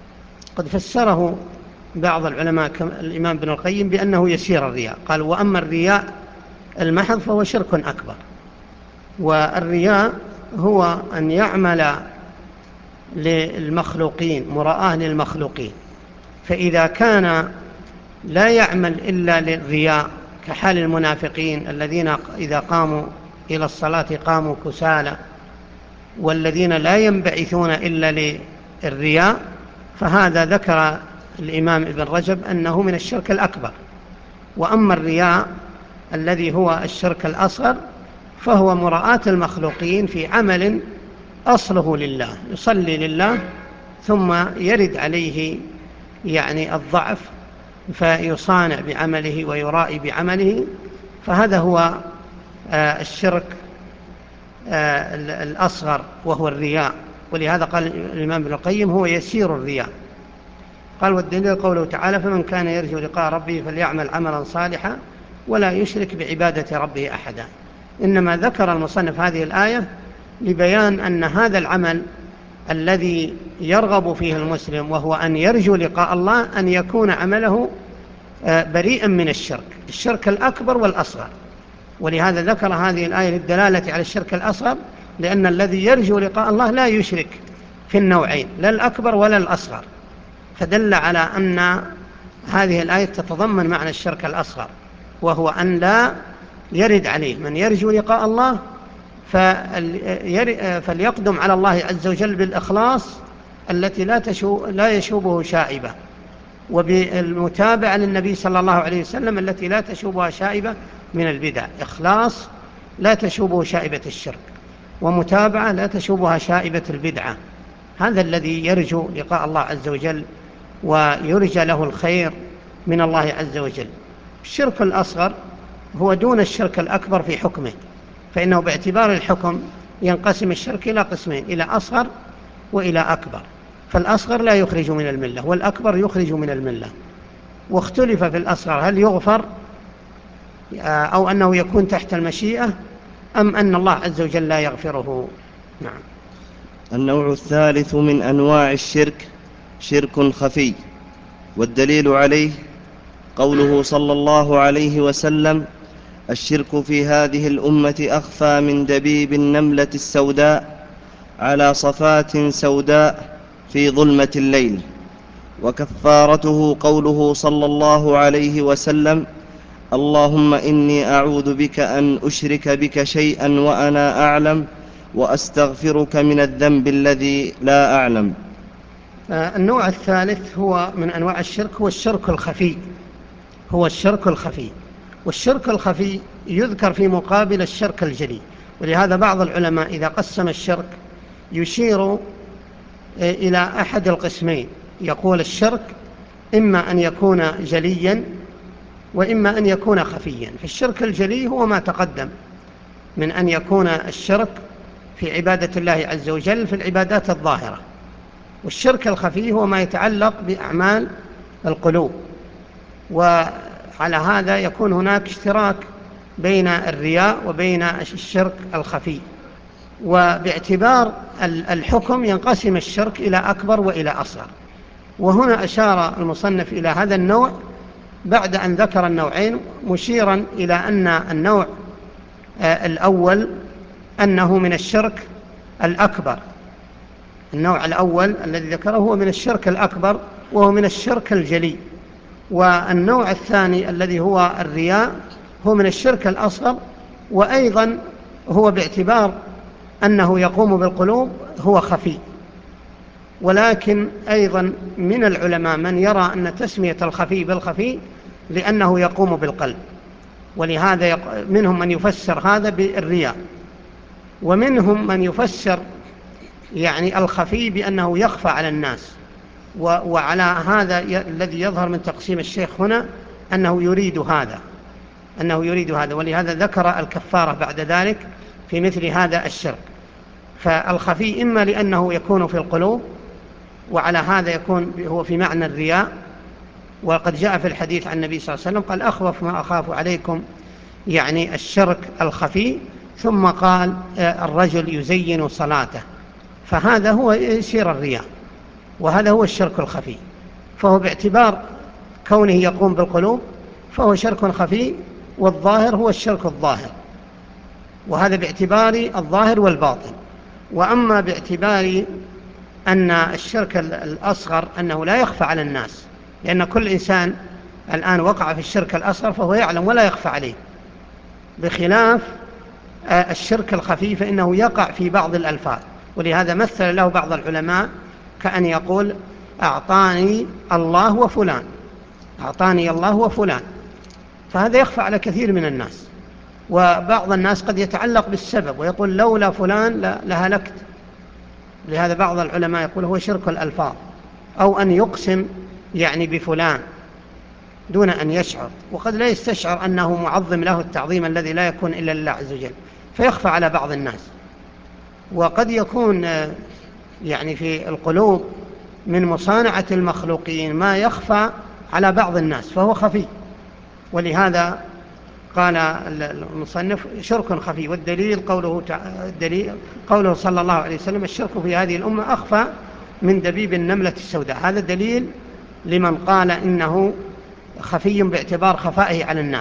قد فسره بعض العلماء الإمام ابن القيم بأنه يسير الرياء، قال: وأما الرياء المحض فهو شرك أكبر. والرياء هو أن يعمل للمخلوقين مراءة للمخلوقين، فإذا كان لا يعمل إلا للرياء، كحال المنافقين الذين إذا قاموا إلى الصلاة قاموا كسالى، والذين لا ينبعثون إلا للرياء، فهذا ذكر الإمام ابن رجب أنه من الشرك الأكبر. وأما الرياء الذي هو الشرك الأصغر فهو مراءة المخلوقين في عمل أصله لله، يصلي لله ثم يرد عليه يعني الضعف فيصانع بعمله ويرائي بعمله، فهذا هو الشرك الأصغر، وهو الرياء. ولهذا قال الإمام ابن القيم: هو يسير الرياء. قال: والدليل قوله تعالى: فمن كان يرجو لقاء ربه فليعمل عملا صالحا ولا يشرك بعبادة ربه أحدا. إنما ذكر المصنف هذه الآية لبيان أن هذا العمل الذي يرغب فيه المسلم، وهو أن يرجو لقاء الله، أن يكون عمله بريئا من الشرك الأكبر والأصغر. ولهذا ذكر هذه الآية للدلالة على الشرك الأصغر، لأن الذي يرجو لقاء الله لا يشرك في النوعين، لا الأكبر ولا الأصغر، فدل على أن هذه الآية تتضمن معنى الشرك الأصغر، وهو أن لا يرد عليه. من يرجو لقاء الله فليقدم على الله عز وجل بالإخلاص التي لا يشوبه شائبة، وبالمتابعة للنبي صلى الله عليه وسلم التي لا تشوبها شائبة من البدع. إخلاص لا تشوبه شائبة الشرك، ومتابعة لا تشوبها شائبة البدعة. هذا الذي يرجو لقاء الله عز وجل ويرجى له الخير من الله عز وجل. الشرك الأصغر هو دون الشرك الأكبر في حكمه، فإنه باعتبار الحكم ينقسم الشرك إلى قسمين: إلى أصغر وإلى أكبر. فالأصغر لا يخرج من الملة، والأكبر يخرج من الملة. واختلف في الأصغر هل يغفر أو أنه يكون تحت المشيئة، أم أن الله عز وجل لا يغفره. نعم. النوع الثالث من أنواع الشرك شرك خفي، والدليل عليه قوله صلى الله عليه وسلم: الشرك في هذه الأمة أخفى من دبيب النملة السوداء على صفات سوداء في ظلمة الليل. وكفارته قوله صلى الله عليه وسلم: اللهم إني أعوذ بك أن أشرك بك شيئا وأنا أعلم، وأستغفرك من الذنب الذي لا أعلم. النوع الثالث هو من أنواع الشرك، هو الشرك الخفي. والشرك الخفي يذكر في مقابل الشرك الجلي. ولهذا بعض العلماء إذا قسم الشرك يشير إلى أحد القسمين، يقول الشرك إما أن يكون جليا وإما أن يكون خفيا. فالشرك الجلي هو ما تقدم من أن يكون الشرك في عبادة الله عز وجل في العبادات الظاهرة، والشرك الخفي هو ما يتعلق بأعمال القلوب. وعلى هذا يكون هناك اشتراك بين الرياء وبين الشرك الخفي. وباعتبار الحكم ينقسم الشرك إلى أكبر وإلى أصغر. وهنا أشار المصنف إلى هذا النوع بعد أن ذكر النوعين، مشيرا إلى أن النوع الأول أنه من الشرك الأكبر. النوع الأول الذي ذكره هو من الشرك الأكبر وهو من الشرك الجلي. والنوع الثاني الذي هو الرياء هو من الشرك الأصغر، وأيضا هو باعتبار أنه يقوم بالقلوب هو خفي. ولكن أيضا من العلماء من يرى أن تسمية الخفي بالخفي لأنه يقوم بالقلب، ولهذا منهم من يفسر هذا بالرياء، ومنهم من يفسر يعني الخفي بأنه يخفى على الناس. وعلى هذا الذي يظهر من تقسيم الشيخ هنا أنه يريد هذا، ولهذا ذكر الكفارة بعد ذلك في مثل هذا الشرك. فالخفي إما لأنه يكون في القلوب، وعلى هذا يكون هو في معنى الرياء. وقد جاء في الحديث عن النبي صلى الله عليه وسلم قال: أخوف ما أخاف عليكم يعني الشرك الخفي، ثم قال: الرجل يزين صلاته. فهذا هو يصير الرياء، وهذا هو الشرك الخفي. فهو باعتبار كونه يقوم بالقلوب فهو شرك خفي، والظاهر هو الشرك الظاهر، وهذا باعتبار الظاهر والباطن. وأما باعتبار أن الشرك الأصغر أنه لا يخفى على الناس، لأن كل إنسان الآن وقع في الشرك الأصغر فهو يعلم ولا يخفى عليه، بخلاف الشرك الخفي فإنه يقع في بعض الألفاظ. ولهذا مثل له بعض العلماء كأن يقول: أعطاني الله وفلان، فهذا يخفى على كثير من الناس. وبعض الناس قد يتعلق بالسبب ويقول: لولا فلان لهلكت. لهذا بعض العلماء يقول هو شرك الألفاظ، أو أن يقسم يعني بفلان دون أن يشعر، وقد لا يستشعر أنه معظم له التعظيم الذي لا يكون إلا لله عز وجل، فيخفى على بعض الناس. وقد يكون يعني في القلوب من مصانعة المخلوقين ما يخفى على بعض الناس فهو خفي. ولهذا قال المصنف: شرك خفي. والدليل قوله صلى الله عليه وسلم: الشرك في هذه الأمة أخفى من دبيب النملة السوداء. هذا دليل لمن قال إنه خفي باعتبار خفائه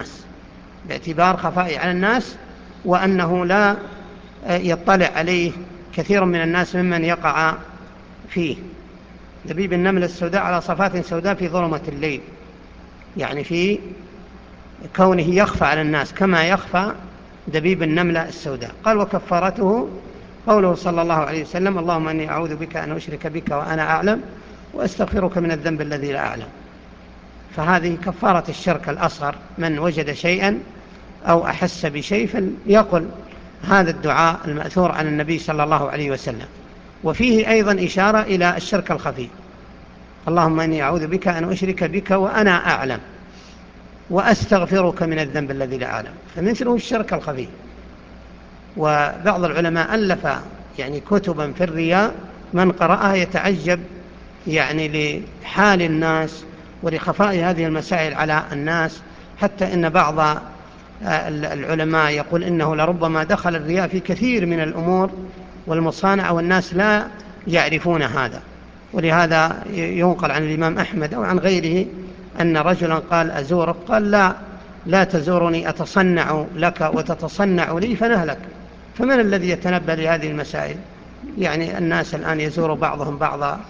على الناس، وأنه لا يطلع عليه كثير من الناس ممن يقع فيه. دبيب النملة السوداء على صفات سوداء في ظلمة الليل، يعني في كونه يخفى على الناس كما يخفى دبيب النملة السوداء. قال: وكفارته قوله صلى الله عليه وسلم: اللهم إني أعوذ بك أن أشرك بك وأنا أعلم، وأستغفرك من الذنب الذي لا أعلم. فهذه كفارة الشرك الأصغر. من وجد شيئا أو أحس بشيء فليقل هذا الدعاء المأثور عن النبي صلى الله عليه وسلم. وفيه أيضا إشارة إلى الشرك الخفي: اللهم إني أعوذ بك أن أشرك بك وأنا أعلم، وأستغفرك من الذنب الذي لا أعلم. فمثله الشرك الخفي. وبعض العلماء ألف يعني كتبا في الرياء، من قرأها يتعجب يعني لحال الناس ولخفاء هذه المسائل على الناس، حتى إن بعض العلماء يقول إنه لربما دخل الرياء في كثير من الأمور والمصانع والناس لا يعرفون هذا. ولهذا ينقل عن الإمام أحمد أو عن غيره أن رجلا قال: أزورك؟ قال: لا تزورني، أتصنع لك وتتصنع لي فنهلك. فمن الذي يتنبه لهذه المسائل؟ يعني الناس الآن يزور بعضهم بعضا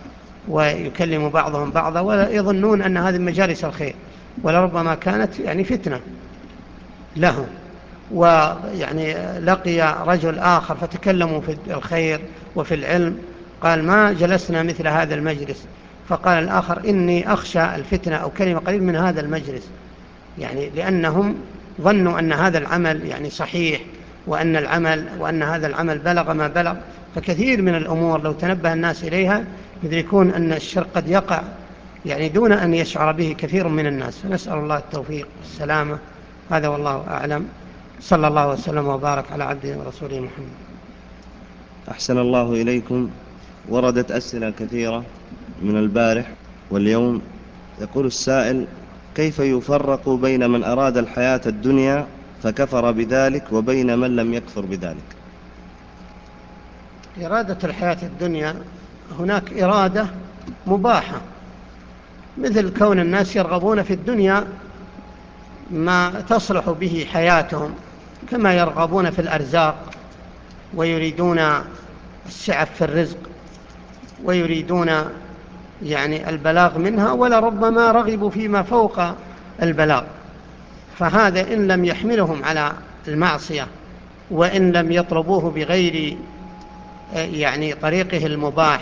ويكلم بعضهم بعضا ويظنون أن هذه مجالس الخير، ولربما كانت يعني فتنة لهم. ويعني لقي رجل آخر فتكلموا في الخير وفي العلم، قال ما جلسنا مثل هذا المجلس، فقال الآخر إني أخشى الفتنة أو كلمة قريب من هذا المجلس، يعني لأنهم ظنوا أن هذا العمل يعني صحيح، وأن هذا العمل بلغ ما بلغ. فكثير من الأمور لو تنبه الناس إليها يدركون أن الشر قد يقع يعني دون أن يشعر به كثير من الناس. فنسأل الله التوفيق والسلامة. هذا والله أعلم. صلى الله وسلم وبارك على عبده ورسوله محمد. أحسن الله إليكم. وردت أسئلة كثيرة من البارح واليوم. يقول السائل: كيف يفرق بين من أراد الحياة الدنيا فكفر بذلك وبين من لم يكفر بذلك؟ إرادة الحياة الدنيا، هناك إرادة مباحة، مثل كون الناس يرغبون في الدنيا ما تصلح به حياتهم، كما يرغبون في الأرزاق ويريدون السعة في الرزق ويريدون يعني البلاغ منها، ولربما رغبوا فيما فوق البلاغ. فهذا إن لم يحملهم على المعصية وإن لم يطلبوه بغير يعني طريقه المباح،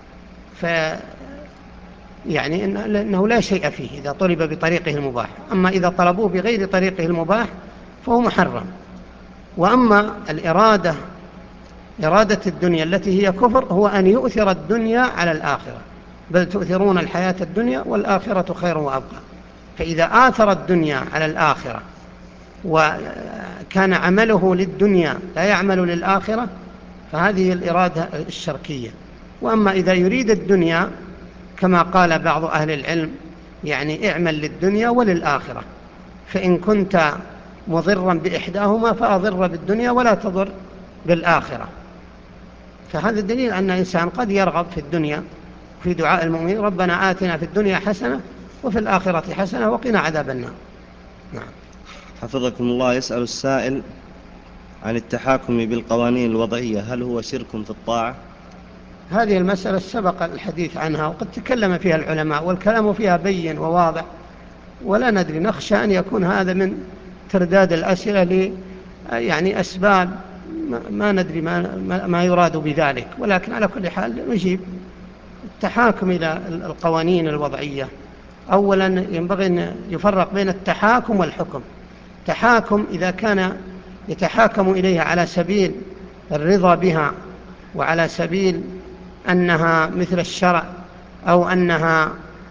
يعني إنه لا شيء فيه إذا طلب بطريقه المباح. أما إذا طلبوه بغير طريقه المباح فهو محرم. وأما إرادة الدنيا التي هي كفر، هو أن يؤثر الدنيا على الآخرة، بل تؤثرون الحياة الدنيا والآخرة خير وأبقى. فإذا آثر الدنيا على الآخرة وكان عمله للدنيا لا يعمل للآخرة، فهذه الإرادة الشركية. وأما إذا يريد الدنيا كما قال بعض أهل العلم، يعني اعمل للدنيا وللآخرة، فإن كنت مضرا بإحداهما فأضر بالدنيا ولا تضر بالآخرة. فهذا دليل أن الإنسان قد يرغب في الدنيا. في دعاء المؤمنين: ربنا آتنا في الدنيا حسنة وفي الآخرة حسنة وقنا عذاب النار. نعم. حفظكم الله. يسأل السائل عن التحاكم بالقوانين الوضعية: هل هو شرك في الطاعة؟ هذه المسألة سبق الحديث عنها وقد تكلم فيها العلماء، والكلام فيها بين وواضح، ولا ندري، نخشى أن يكون هذا من ترداد الأسئلة يعني أسباب ما ندري ما يراد بذلك. ولكن على كل حال نجيب. التحاكم إلى القوانين الوضعية، أولا ينبغي أن يفرق بين التحاكم والحكم. تحاكم إذا كان يتحاكم إليها على سبيل الرضا بها وعلى سبيل أنها مثل الشرع أو أنها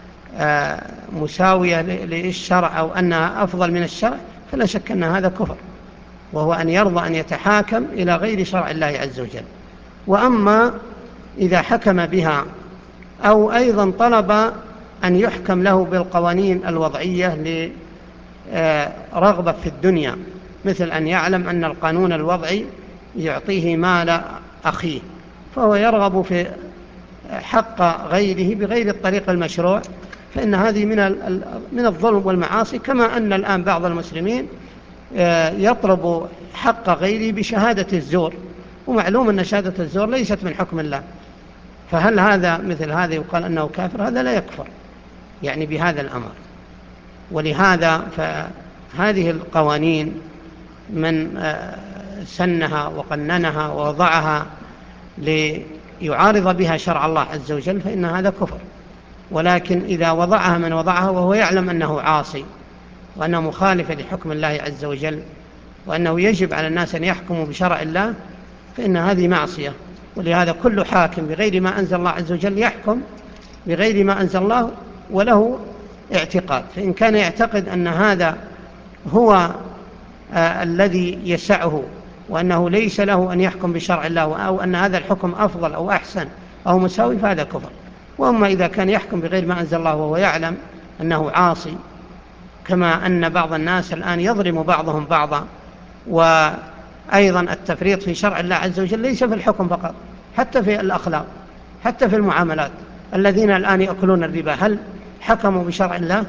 مساوية للشرع أو أنها أفضل من الشرع، فلا شك أن هذا كفر، وهو أن يرضى أن يتحاكم إلى غير شرع الله عز وجل. وأما إذا حكم بها أو أيضا طلب أن يحكم له بالقوانين الوضعية لرغبة في الدنيا، مثل أن يعلم أن القانون الوضعي يعطيه مال أخيه، فهو يرغب في حق غيره بغير الطريق المشروع، فإن هذه من الظلم والمعاصي. كما أن الآن بعض المسلمين يطلب حق غيره بشهادة الزور، ومعلوم أن شهادة الزور ليست من حكم الله. فهل هذا مثل هذا يقال أنه كافر؟ هذا لا يكفر يعني بهذا الأمر. ولهذا فهذه القوانين من سنها وقننها ووضعها ليعارض بها شرع الله عز وجل فإن هذا كفر. ولكن إذا وضعها من وضعها وهو يعلم أنه عاصي وأنه مخالف لحكم الله عز وجل وأنه يجب على الناس أن يحكموا بشرع الله، فإن هذه معصية. ولهذا كل حاكم بغير ما أنزل الله عز وجل يحكم بغير ما أنزل الله وله اعتقاد. فإن كان يعتقد أن هذا هو الذي يسعه وأنه ليس له أن يحكم بشرع الله أو أن هذا الحكم أفضل أو أحسن أو مساوي فهذا كفر. وأما إذا كان يحكم بغير ما أنزل الله وهو يعلم أنه عاصي، كما أن بعض الناس الآن يظلم بعضهم بعضا، وأيضا التفريط في شرع الله عز وجل ليس في الحكم فقط، حتى في الأخلاق، حتى في المعاملات. الذين الآن يأكلون الربا هل حكموا بشرع الله؟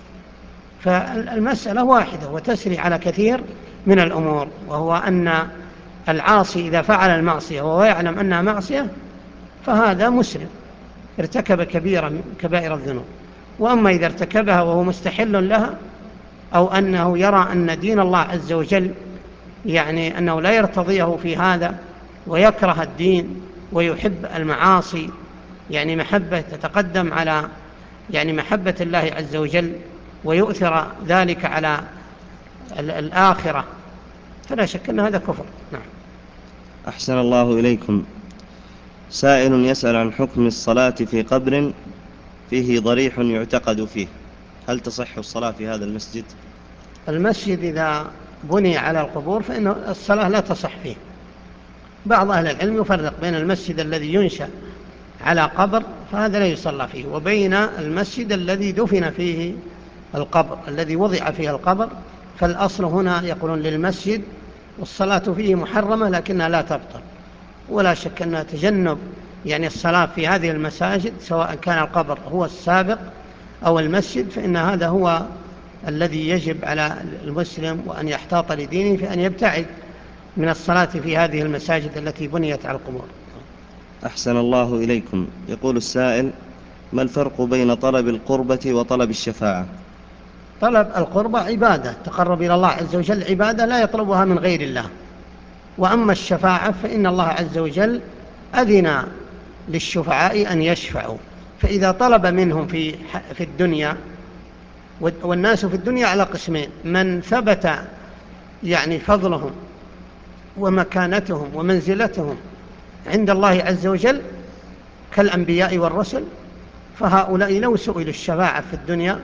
فالمسألة واحدة وتسري على كثير من الأمور، وهو أن العاصي إذا فعل المعصية وهو يعلم أنها معصية فهذا مسلم، ارتكب كبيرة من كبائر الذنوب. وأما إذا ارتكبها وهو مستحل لها، أو أنه يرى أن دين الله عز وجل يعني أنه لا يرتضيه في هذا ويكره الدين ويحب المعاصي، يعني محبة تتقدم على يعني محبة الله عز وجل، ويؤثر ذلك على الآخرة، فلا شك أن هذا كفر. نعم. أحسن الله إليكم. سائل يسأل عن حكم الصلاة في قبر فيه ضريح يعتقد فيه، هل تصح الصلاة في هذا المسجد؟ المسجد إذا بني على القبور فإن الصلاة لا تصح فيه. بعض أهل العلم يفرق بين المسجد الذي ينشأ على قبر فهذا لا يصلى فيه، وبين المسجد الذي دفن فيه القبر، الذي وضع فيه القبر. فالأصل هنا يقولون للمسجد، والصلاة فيه محرمة لكنها لا تبطل. ولا شك أن تجنب يعني الصلاة في هذه المساجد سواء كان القبر هو السابق أو المسجد، فإن هذا هو الذي يجب على المسلم، وأن يحتاط لدينه في أن يبتعد من الصلاة في هذه المساجد التي بنيت على القبور. أحسن الله إليكم. يقول السائل: ما الفرق بين طلب القربة وطلب الشفاعة؟ طلب القربة عبادة، تقرب إلى الله عز وجل عبادة لا يطلبها من غير الله. وأما الشفاعة فإن الله عز وجل أذن للشفعاء أن يشفعوا، فإذا طلب منهم في الدنيا، والناس في الدنيا على قسمين: من ثبت يعني فضلهم ومكانتهم ومنزلتهم عند الله عز وجل كالأنبياء والرسل، فهؤلاء لو سئلوا الشفاعة في الدنيا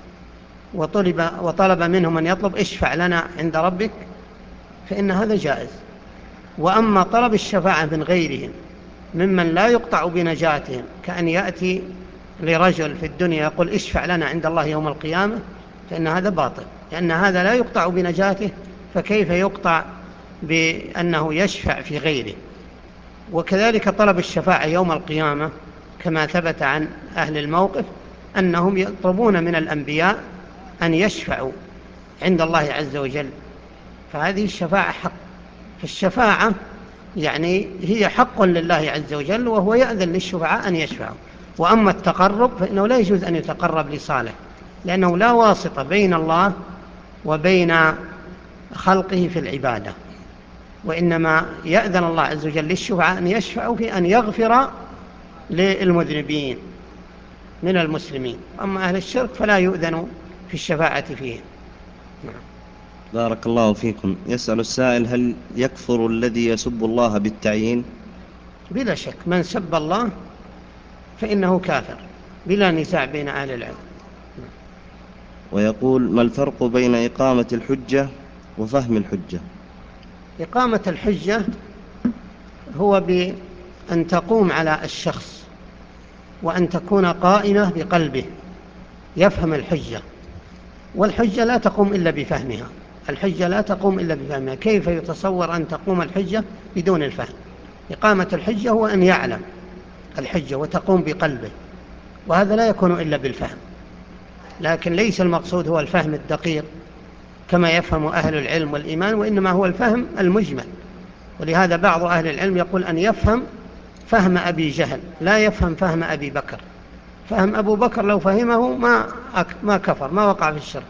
وطلب منهم أن يطلب اشفع لنا عند ربك فإن هذا جائز. وأما طلب الشفاعة من غيرهم ممن لا يقطع بنجاتهم، كأن يأتي لرجل في الدنيا يقول اشفع لنا عند الله يوم القيامة، فإن هذا باطل، لأن هذا لا يقطع بنجاته، فكيف يقطع بأنه يشفع في غيره؟ وكذلك طلب الشفاعة يوم القيامة كما ثبت عن أهل الموقف أنهم يطلبون من الأنبياء أن يشفعوا عند الله عز وجل، فهذه الشفاعة حق. فالشفاعة يعني هي حق لله عز وجل، وهو يأذن للشفعاء أن يشفعوا. وأما التقرب فإنه لا يجوز أن يتقرب لصالح، لأنه لا واسطة بين الله وبين خلقه في العبادة، وإنما يأذن الله عز وجل للشفعاء أن يشفعوا في أن يغفر للمذنبين من المسلمين. أما أهل الشرك فلا يؤذن في الشفاعة فيه. نعم. بارك الله فيكم. يسأل السائل: هل يكفر الذي يسب الله بالتعيين؟ بلا شك من سب الله فإنه كافر بلا نزاع بين أهل العلم. ويقول: ما الفرق بين إقامة الحجة وفهم الحجة؟ إقامة الحجة هو بأن تقوم على الشخص، وأن تكون قائمة بقلبه يفهم الحجة، والحجة لا تقوم إلا بفهمها. الحجة لا تقوم إلا بفهمها. كيف يتصور أن تقوم الحجة بدون الفهم؟ إقامة الحجة هو أن يعلم الحجة وتقوم بقلبه، وهذا لا يكون إلا بالفهم. لكن ليس المقصود هو الفهم الدقيق كما يفهم أهل العلم والإيمان، وإنما هو الفهم المجمل. ولهذا بعض أهل العلم يقول أن يفهم فهم أبي جهل، لا يفهم فهم أبي بكر. فهم أبو بكر لو فهمه ما كفر، ما وقع في الشرك،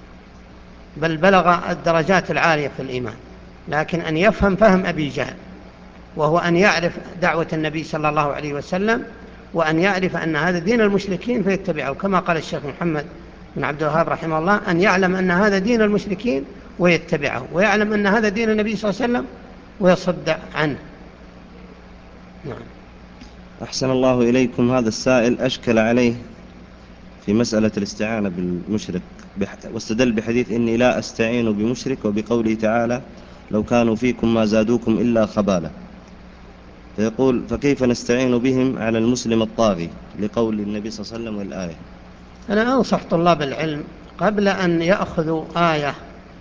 بل بلغ الدرجات العالية في الإيمان. لكن أن يفهم فهم أبي جهل، وهو أن يعرف دعوة النبي صلى الله عليه وسلم، وأن يعرف أن هذا دين المشركين فيتبعه، كما قال الشيخ محمد بن عبد الوهاب رحمه الله: أن يعلم أن هذا دين المشركين ويتبعه، ويعلم أن هذا دين النبي صلى الله عليه وسلم ويصد عنه. نعم. أحسن الله إليكم. هذا السائل أشكل عليه في مسألة الاستعانة بالمشرك، واستدل بحديث: إني لا أستعين بمشرك، وبقوله تعالى: لو كانوا فيكم ما زادوكم إلا خبالا. فيقول: فكيف نستعين بهم على المسلم الطاغي، لقول النبي صلى الله عليه وسلم والآية؟ أنا أنصح طلاب العلم قبل أن يأخذوا آية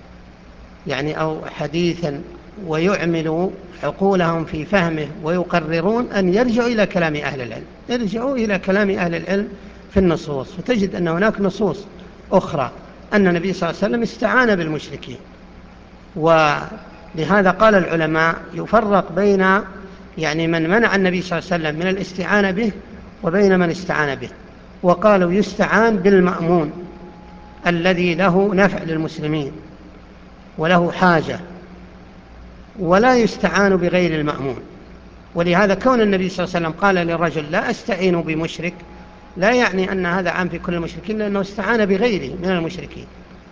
يعني أو حديثا ويعملوا عقولهم في فهمه ويقررون، أن يرجعوا إلى كلام أهل العلم. يرجعوا إلى كلام أهل العلم في النصوص، فتجد أن هناك نصوص أخرى أن النبي صلى الله عليه وسلم استعان بالمشركين. ولهذا قال العلماء: يفرق بين يعني من منع النبي صلى الله عليه وسلم من الاستعانة به، وبين من استعان به. وقالوا يستعان بالمأمون الذي له نفع للمسلمين وله حاجة، ولا يستعان بغير المأمون. ولهذا كون النبي صلى الله عليه وسلم قال للرجل لا أستعين بمشرك لا يعني أن هذا عام في كل المشركين، لأنه استعان بغيره من المشركين.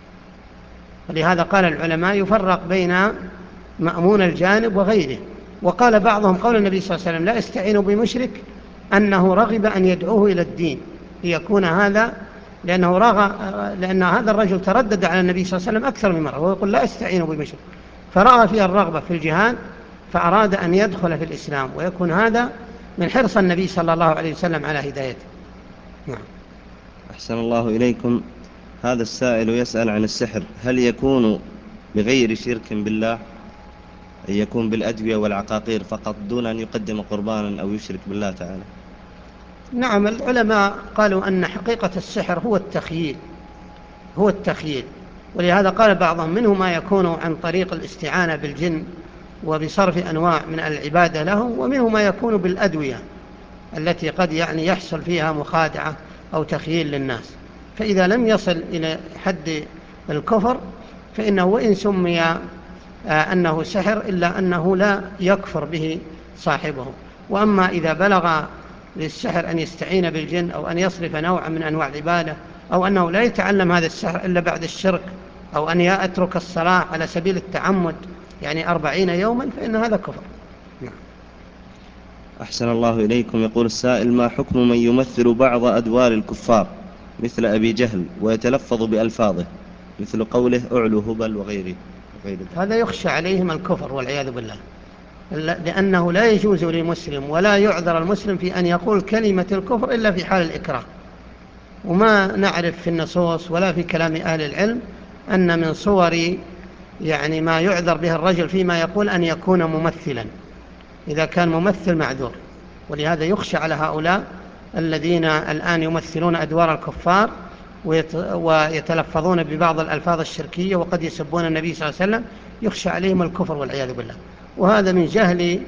ولهذا قال العلماء يفرق بين مأمون الجانب وغيره. وقال بعضهم قول النبي صلى الله عليه وسلم لا أستعين بمشرك أنه رغب أن يدعوه إلى الدين، ليكون هذا لأن هذا الرجل تردد على النبي صلى الله عليه وسلم أكثر من مرة وهو يقول لا أستعين بمشرك، فرأى فيها الرغبة في الجهاد فأراد أن يدخل في الإسلام، ويكون هذا من حرص النبي صلى الله عليه وسلم على هدايته. نعم. أحسن الله إليكم. هذا السائل يسأل عن السحر، هل يكون بغير شرك بالله، أن يكون بالأدوية والعقاقير فقط دون أن يقدم قربانا أو يشرك بالله تعالى؟ نعم، العلماء قالوا أن حقيقة السحر هو التخييل. ولهذا قال بعضهم منه ما يكون عن طريق الاستعانة بالجن وبصرف أنواع من العبادة له، ومنه ما يكون بالأدوية التي قد يحصل فيها مخادعة أو تخييل للناس. فإذا لم يصل إلى حد الكفر فإنه وإن سمي أنه سحر إلا أنه لا يكفر به صاحبه. وأما إذا بلغ للسحر أن يستعين بالجن أو أن يصرف نوعا من أنواع العبادة أو أنه لا يتعلم هذا السحر إلا بعد الشرك أو أن يترك الصلاة على سبيل التعمد 40 يوما فإن هذا كفر. نعم. أحسن الله إليكم. يقول السائل ما حكم من يمثل بعض أدوار الكفار مثل أبي جهل ويتلفظ بألفاظه مثل قوله أعلو هبل وغيره هذا يخشى عليهم الكفر والعياذ بالله، لأنه لا يجوز لمسلم ولا يعذر المسلم في أن يقول كلمة الكفر إلا في حال الإكراه. وما نعرف في النصوص ولا في كلام أهل العلم أن من صور ما يعذر به الرجل فيما يقول أن يكون ممثلا، إذا كان ممثل معذور. ولهذا يخشى على هؤلاء الذين الآن يمثلون أدوار الكفار ويتلفظون ببعض الألفاظ الشركية وقد يسبون النبي صلى الله عليه وسلم، يخشى عليهم الكفر والعياذ بالله. وهذا من جهل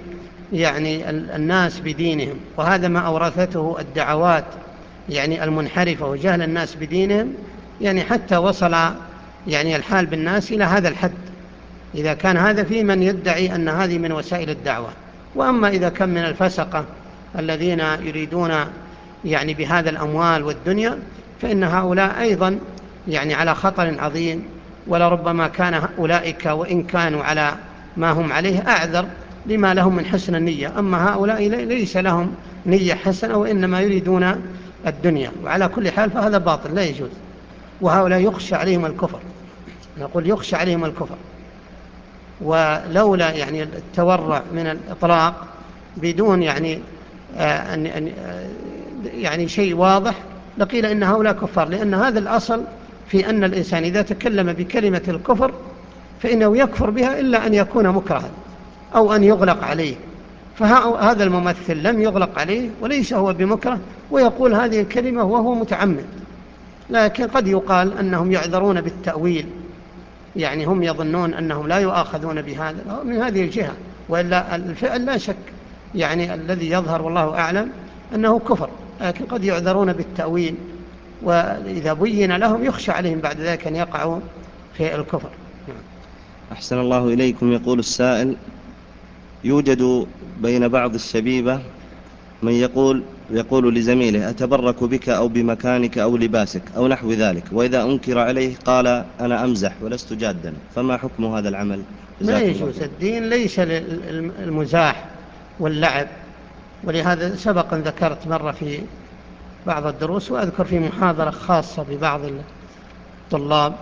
الناس بدينهم، وهذا ما أورثته الدعوات المنحرفة وجهل الناس بدينهم، حتى وصل الحال بالناس إلى هذا الحد، إذا كان هذا في من يدعي أن هذه من وسائل الدعوة. وأما إذا كان من الفسقة الذين يريدون بهذا الأموال والدنيا فإن هؤلاء أيضا على خطر عظيم، ولربما كان أولئك وإن كانوا على ما هم عليه أعذر لما لهم من حسن النية. أما هؤلاء ليس لهم نية حسنة وإنما يريدون الدنيا، وعلى كل حال فهذا باطل لا يجوز. وهؤلاء يخشى عليهم الكفر، نقول يخشى عليهم الكفر. ولولا التورع من الإطلاق بدون شيء واضح لقيل إن هؤلاء كفار، لأن هذا الأصل في أن الإنسان إذا تكلم بكلمة الكفر فإنه يكفر بها إلا أن يكون مكرها أو أن يغلق عليه. فهذا الممثل لم يغلق عليه وليس هو بمكره ويقول هذه الكلمة وهو متعمد، لكن قد يقال أنهم يعذرون بالتأويل، هم يظنون أنهم لا يؤاخذون بهذا من هذه الجهة، وإلا الفعل لا شك الذي يظهر والله أعلم أنه كفر، لكن قد يعذرون بالتأويل، وإذا بين لهم يخشى عليهم بعد ذلك أن يقعوا في الكفر. أحسن الله إليكم. يقول السائل يوجد بين بعض الشبيبة من يقول لزميله أتبرك بك أو بمكانك أو لباسك أو نحو ذلك، وإذا أنكر عليه قال أنا أمزح ولست جادا، فما حكم هذا العمل؟ لا يجوز. الدين ليس للمزاح واللعب، ولهذا سبق أن ذكرت مرة في بعض الدروس وأذكر في محاضرة خاصة ببعض الطلاب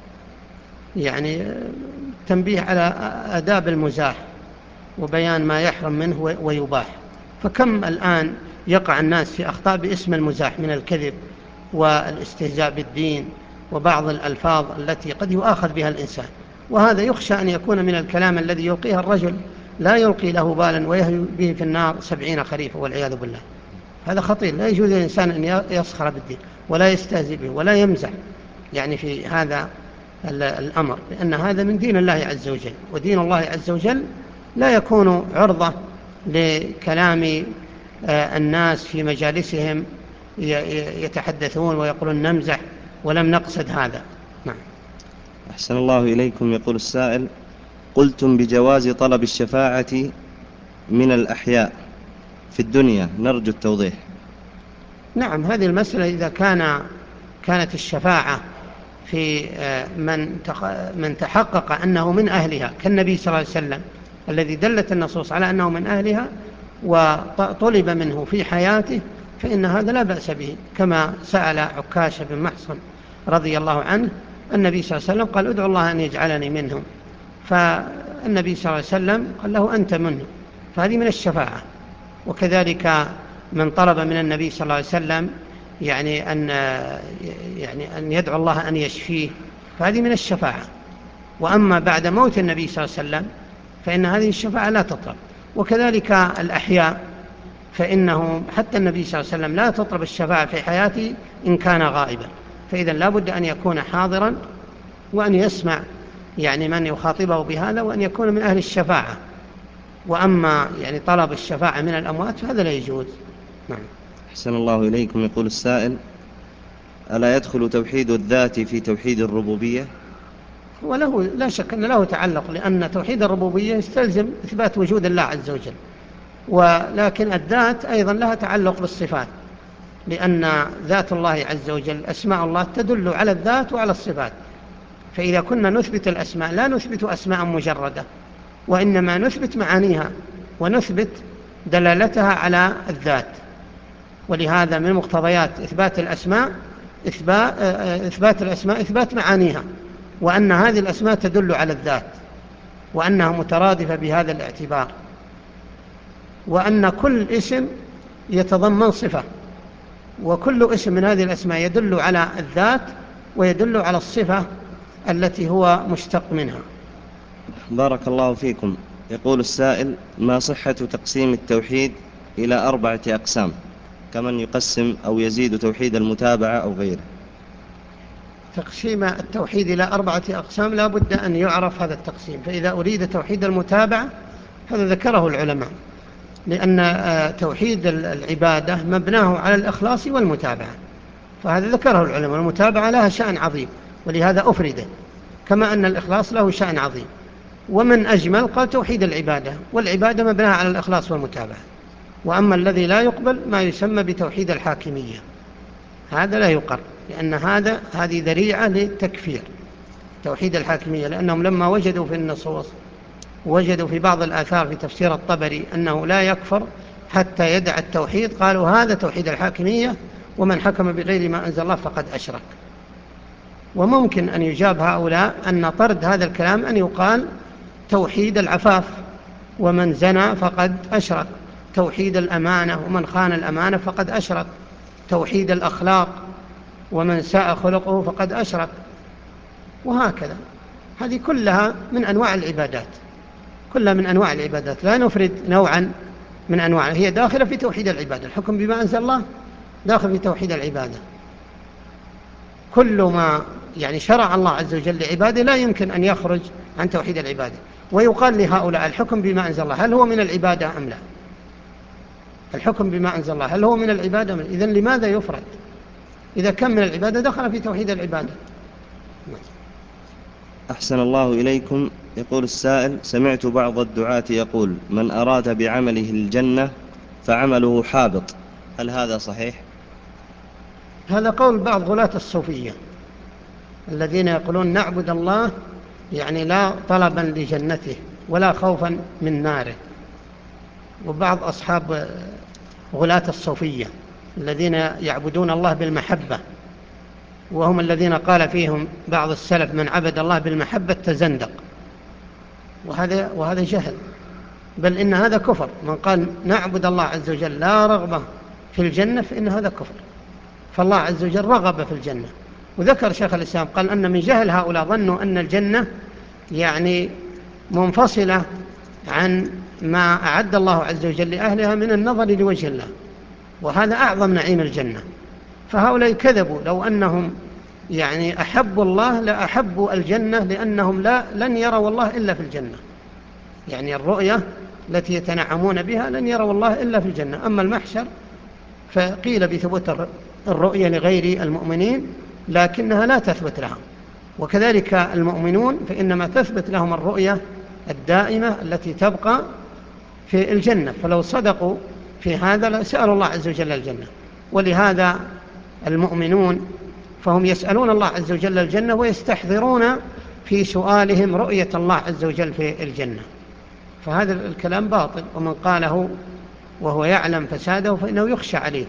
تنبيه على آداب المزاح وبيان ما يحرم منه ويباح. فكم الآن يقع الناس في أخطاء باسم المزاح من الكذب والاستهزاء بالدين وبعض الألفاظ التي قد يؤاخذ بها الإنسان، وهذا يخشى أن يكون من الكلام الذي يلقيه الرجل لا يلقي له بالا ويهوي به في النار 70 خريفا والعياذ بالله. هذا خطير، لا يجوز للإنسان أن يسخر بالدين ولا يستهزئ به ولا يمزح في هذا الأمر، لأن هذا من دين الله عز وجل، ودين الله عز وجل لا يكون عرضة لكلام الناس في مجالسهم يتحدثون ويقولون نمزح، ولم نقصد هذا. نعم. أحسن الله إليكم. يقول السائل: قلتم بجواز طلب الشفاعة من الأحياء في الدنيا، نرجو التوضيح. نعم، هذه المسألة إذا كانت الشفاعة في من تحقق أنه من أهلها كالنبي صلى الله عليه وسلم الذي دلت النصوص على أنه من أهلها وطلب منه في حياته، فإن هذا لا بأس به، كما سأل عكاشة بن محصن رضي الله عنه النبي صلى الله عليه وسلم قال: ادعو الله أن يجعلني منهم، فالنبي صلى الله عليه وسلم قال له: أنت منه، فهذه من الشفاعة. وكذلك من طلب من النبي صلى الله عليه وسلم يعني أن يدعو الله أن يشفيه، فهذه من الشفاعة. وأما بعد موت النبي صلى الله عليه وسلم فإن هذه الشفاعة لا تطلب. وكذلك الأحياء، فإنه حتى النبي صلى الله عليه وسلم لا تطلب الشفاعة في حياته إن كان غائبا، فإذا لا بد أن يكون حاضرا وأن يسمع يعني من يخاطبه بهذا، وأن يكون من أهل الشفاعة. وأما يعني طلب الشفاعة من الأموات فهذا لا يجوز. نعم. أحسن الله إليكم. يقول السائل: ألا يدخل توحيد الذات في توحيد الربوبية؟ وله لا شك أن له تعلق، لأن توحيد الربوبية يستلزم إثبات وجود الله عز وجل، ولكن الذات أيضا لها تعلق بالصفات، لأن ذات الله عز وجل أسماء الله تدل على الذات وعلى الصفات. فإذا كنا نثبت الأسماء لا نثبت أسماء مجردة، وإنما نثبت معانيها ونثبت دلالتها على الذات. ولهذا من مقتضيات إثبات الأسماء إثبات معانيها، وأن هذه الأسماء تدل على الذات، وأنها مترادفة بهذا الاعتبار، وأن كل اسم يتضمن صفة، وكل اسم من هذه الأسماء يدل على الذات ويدل على الصفة التي هو مشتق منها. بارك الله فيكم. يقول السائل: ما صحة تقسيم التوحيد إلى 4 أقسام، كمن يقسم أو يزيد توحيد المتابعة أو غيره؟ تقسيم التوحيد إلى 4 أقسام لا بد أن يعرف هذا التقسيم. فإذا أريد توحيد المتابعة هذا ذكره العلماء، لأن توحيد العبادة مبناه على الإخلاص والمتابعة، فهذا ذكره العلماء. المتابعة لها شأن عظيم ولهذا أفرده، كما أن الإخلاص له شأن عظيم. ومن أجمل قال توحيد العبادة، والعبادة مبناها على الإخلاص والمتابعة. وأما الذي لا يقبل ما يسمى بتوحيد الحاكمية، هذا لا يقر، لأن هذه ذريعة للتكفير، توحيد الحاكمية، لأنهم لما وجدوا في النصوص وجدوا في بعض الآثار في تفسير الطبري أنه لا يكفر حتى يدع التوحيد، قالوا هذا توحيد الحاكمية، ومن حكم بغير ما أنزل الله فقد أشرك. وممكن أن يجاب هؤلاء أن طرد هذا الكلام أن يقال توحيد العفاف، ومن زنى فقد أشرك، توحيد الأمانة، ومن خان الأمانة فقد أشرك، توحيد الأخلاق، ومن ساء خلقه فقد أشرك، وهكذا. هذه كلها من أنواع العبادات، كلها من أنواع العبادات، لا نفرد نوعا من أنواع، هي داخلة في توحيد العبادة. الحكم بما أنزل الله داخل في توحيد العبادة. كل ما يعني شرع الله عز وجل لعباده لا يمكن أن يخرج عن توحيد العبادة. ويقال لهؤلاء الحكم بما أنزل الله هل هو من العبادة أم لا؟ الحكم بما أنزل الله هل هو من العبادة؟ إذن لماذا يفرد؟ إذا كان من العبادة دخل في توحيد العبادة. أحسن الله إليكم. يقول السائل: سمعت بعض الدعاة يقول: من أراد بعمله الجنة فعمله حابط، هل هذا صحيح؟ هذا قول بعض غلاة الصوفية الذين يقولون نعبد الله يعني لا طلبا لجنته ولا خوفا من ناره. وبعض أصحاب غلاة الصوفية الذين يعبدون الله بالمحبة، وهم الذين قال فيهم بعض السلف من عبد الله بالمحبة تزندق، وهذا جهل، بل إن هذا كفر. من قال نعبد الله عز وجل لا رغبة في الجنة فإن هذا كفر، فالله عز وجل رغب في الجنة. وذكر شيخ الإسلام قال أن من جهل هؤلاء ظنوا أن الجنة يعني منفصلة عن ما أعد الله عز وجل لأهلها من النظر لوجه الله، وهذا أعظم نعيم الجنة. فهؤلاء كذبوا، لو أنهم يعني أحبوا الله لأحبوا الجنة، لأنهم لن يروا الله إلا في الجنة. يعني الرؤية التي يتنعمون بها لن يروا الله إلا في الجنة. أما المحشر فقيل بثبوت الرؤية لغير المؤمنين لكنها لا تثبت لهم، وكذلك المؤمنون فإنما تثبت لهم الرؤية الدائمة التي تبقى في الجنة، فلو صدقوا في هذا لسألوا الله عز وجل الجنة. ولهذا المؤمنون فهم يسألون الله عز وجل الجنة ويستحضرون في سؤالهم رؤية الله عز وجل في الجنة، فهذا الكلام باطل، ومن قاله وهو يعلم فساده فإنه يخشى عليه.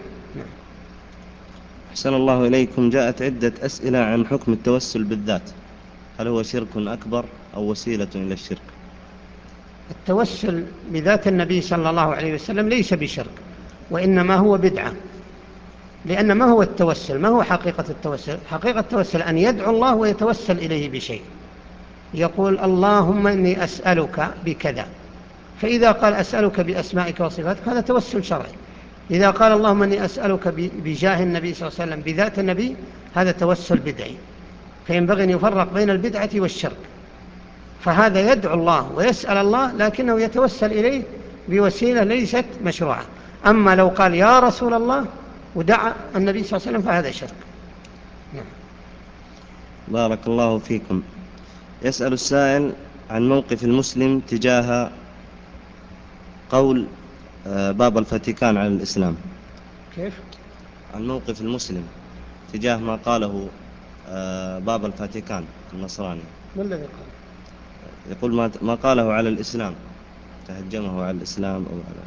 أحسن الله إليكم. جاءت عدة أسئلة عن حكم التوسل بالذات، هل هو شرك أكبر أو وسيلة إلى الشرك؟ التوسل بذات النبي صلى الله عليه وسلم ليس بشرك، وإنما هو بدعة، لأن ما هو التوسل؟ ما هو حقيقة التوسل؟ حقيقة التوسل أن يدعو الله ويتوسل إليه بشيء، يقول اللهم إني أسألك بكذا، فإذا قال أسألك بأسمائك وصفاتك هذا توسل شرعي. إذا قال اللهم إني أسألك بجاه النبي صلى الله عليه وسلم بذات النبي هذا توسل بدعي، فينبغي أن يفرق بين البدعة والشرك. فهذا يدعو الله ويسأل الله لكنه يتوسل إليه بوسيلة ليست مشروعة. أما لو قال يا رسول الله ودعا النبي صلى الله عليه وسلم فهذا شرك. نعم. بارك الله فيكم. يسأل السائل عن موقف المسلم تجاه قول بابا الفاتيكان على الإسلام. كيف؟ عن موقف المسلم تجاه ما قاله بابا الفاتيكان النصراني. ما الذي قال؟ يقول ما قاله على الإسلام، تهجمه على الإسلام أو على...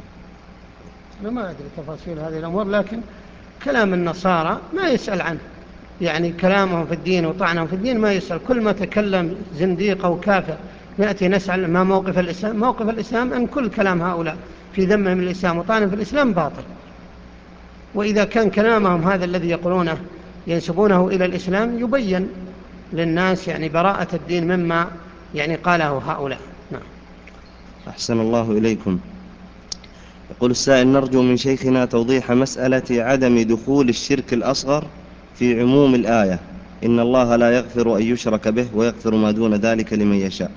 أنا ما أدري تفاصيل هذه الأمور، لكن كلام النصارى ما يسأل عنه، يعني كلامهم في الدين وطعنهم في الدين ما يسأل. كل ما تكلم زنديق أو كافر نأتي نسأل ما موقف الإسلام. موقف الإسلام أن كل كلام هؤلاء في ذمهم الإسلام وطعنهم في الإسلام باطل، وإذا كان كلامهم هذا الذي يقولونه ينسبونه إلى الإسلام يبين للناس يعني براءة الدين مما يعني قاله هؤلاء. نعم. أحسن الله إليكم. يقول السائل نرجو من شيخنا توضيح مسألة عدم دخول الشرك الأصغر في عموم الآية إن الله لا يغفر أن يشرك به ويغفر ما دون ذلك لمن يشاء.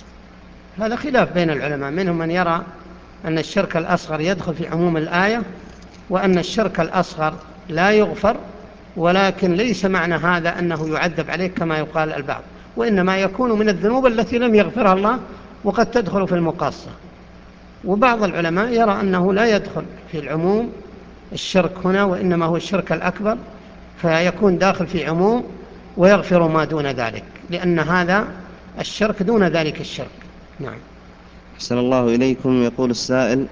هذا خلاف بين العلماء، منهم من يرى أن الشرك الأصغر يدخل في عموم الآية، وأن الشرك الأصغر لا يغفر، ولكن ليس معنى هذا أنه يعذب عليه كما يقال البعض، وإنما يكون من الذنوب التي لم يغفرها الله وقد تدخل في المقاصة. وبعض العلماء يرى أنه لا يدخل في العموم الشرك هنا، وإنما هو الشرك الأكبر، فيكون داخل في عموم ويغفر ما دون ذلك، لأن هذا الشرك دون ذلك الشرك. نعم. أحسن الله إليكم. يقول السائل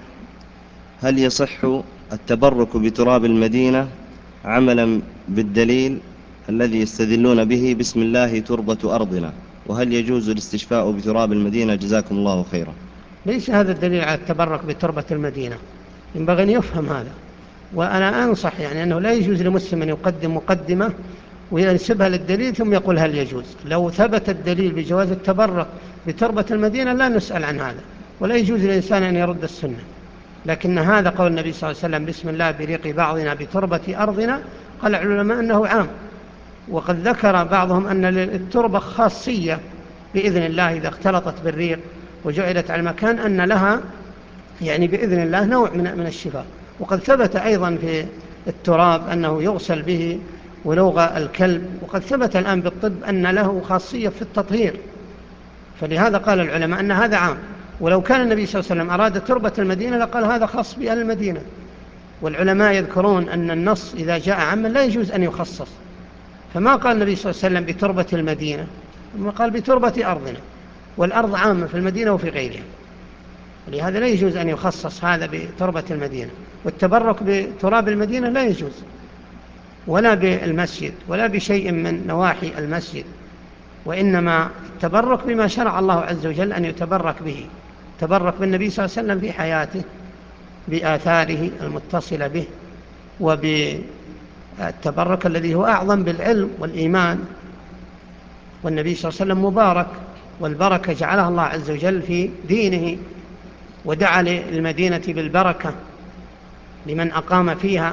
هل يصح التبرك بتراب المدينة عملا بالدليل الذي يستدلون به بسم الله تربة أرضنا، وهل يجوز الاستشفاء بتراب المدينة؟ جزاكم الله خيرا. ليس هذا الدليل على التبرك بتربة المدينة، ينبغي أن يفهم هذا. وأنا أنصح يعني أنه لا يجوز لمسلم أن يقدم مقدمة وينسبها للدليل ثم يقول هل يجوز. لو ثبت الدليل بجواز التبرك بتربة المدينة لا نسأل عن هذا، ولا يجوز للإنسان أن يرد السنة. لكن هذا قول النبي صلى الله عليه وسلم بسم الله بريق بعضنا بتربة أرضنا، قال العلماء أنه عام، وقد ذكر بعضهم أن للتربة خاصية بإذن الله إذا اختلطت بالريق وجعلت على المكان أن لها يعني بإذن الله نوع من الشفاء. وقد ثبت أيضا في التراب أنه يغسل به ولوغ الكلب، وقد ثبت الآن بالطب أن له خاصية في التطهير، فلهذا قال العلماء أن هذا عام. ولو كان النبي صلى الله عليه وسلم أراد تربة المدينة لقال هذا خاص بأهل المدينة. والعلماء يذكرون أن النص إذا جاء عاما لا يجوز أن يخصص، فما قال النبي صلى الله عليه وسلم بتربة المدينة، ثم قال بتربة أرضنا، والأرض عامة في المدينة وفي غيرها، ولهذا لا يجوز أن يخصص هذا بتربة المدينة. والتبرك بتراب المدينة لا يجوز، ولا بالمسجد ولا بشيء من نواحي المسجد، وإنما التبرك بما شرع الله عز وجل أن يتبرك به. تبرك بالنبي صلى الله عليه وسلم في حياته بآثاره المتصلة به، وبالتبرك الذي هو أعظم بالعلم والإيمان. والنبي صلى الله عليه وسلم مبارك، والبركة جعلها الله عز وجل في دينه، ودعا للمدينة بالبركة لمن أقام فيها،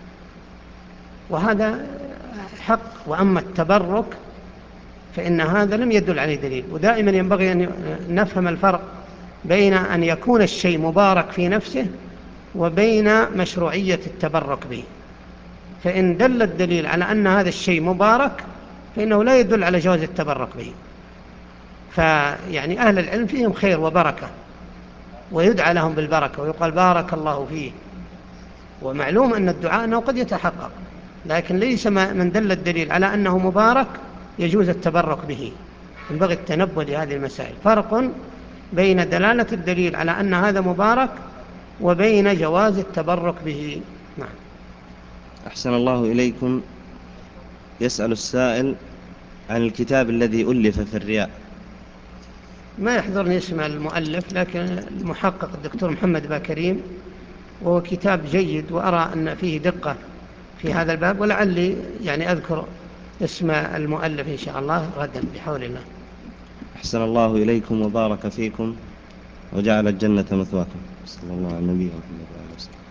وهذا حق. وأما التبرك فإن هذا لم يدل عليه دليل. ودائما ينبغي أن نفهم الفرق بين أن يكون الشيء مبارك في نفسه وبين مشروعية التبرك به. فإن دل الدليل على أن هذا الشيء مبارك فإنه لا يدل على جواز التبرك به. فيعني أهل العلم فيهم خير وبركة، ويدعى لهم بالبركة ويقال بارك الله فيه، ومعلوم أن الدعاء أنه قد يتحقق، لكن ليس من دل الدليل على أنه مبارك يجوز التبرك به. ينبغي التنبه لهذه المسائل، فرق بين دلالة الدليل على أن هذا مبارك وبين جواز التبرك به. نعم. أحسن الله إليكم. يسأل السائل عن الكتاب الذي ألف في الرياء. ما يحضرني اسم المؤلف، لكن المحقق الدكتور محمد باكريم، وهو كتاب جيد، وأرى أن فيه دقة في هذا الباب، ولعلي يعني أذكر اسم المؤلف إن شاء الله غدا بحول الله. أحسن الله إليكم وبارك فيكم وجعل الجنة مثواكم. صلى الله على النبي محمد وعلى آله وسلم.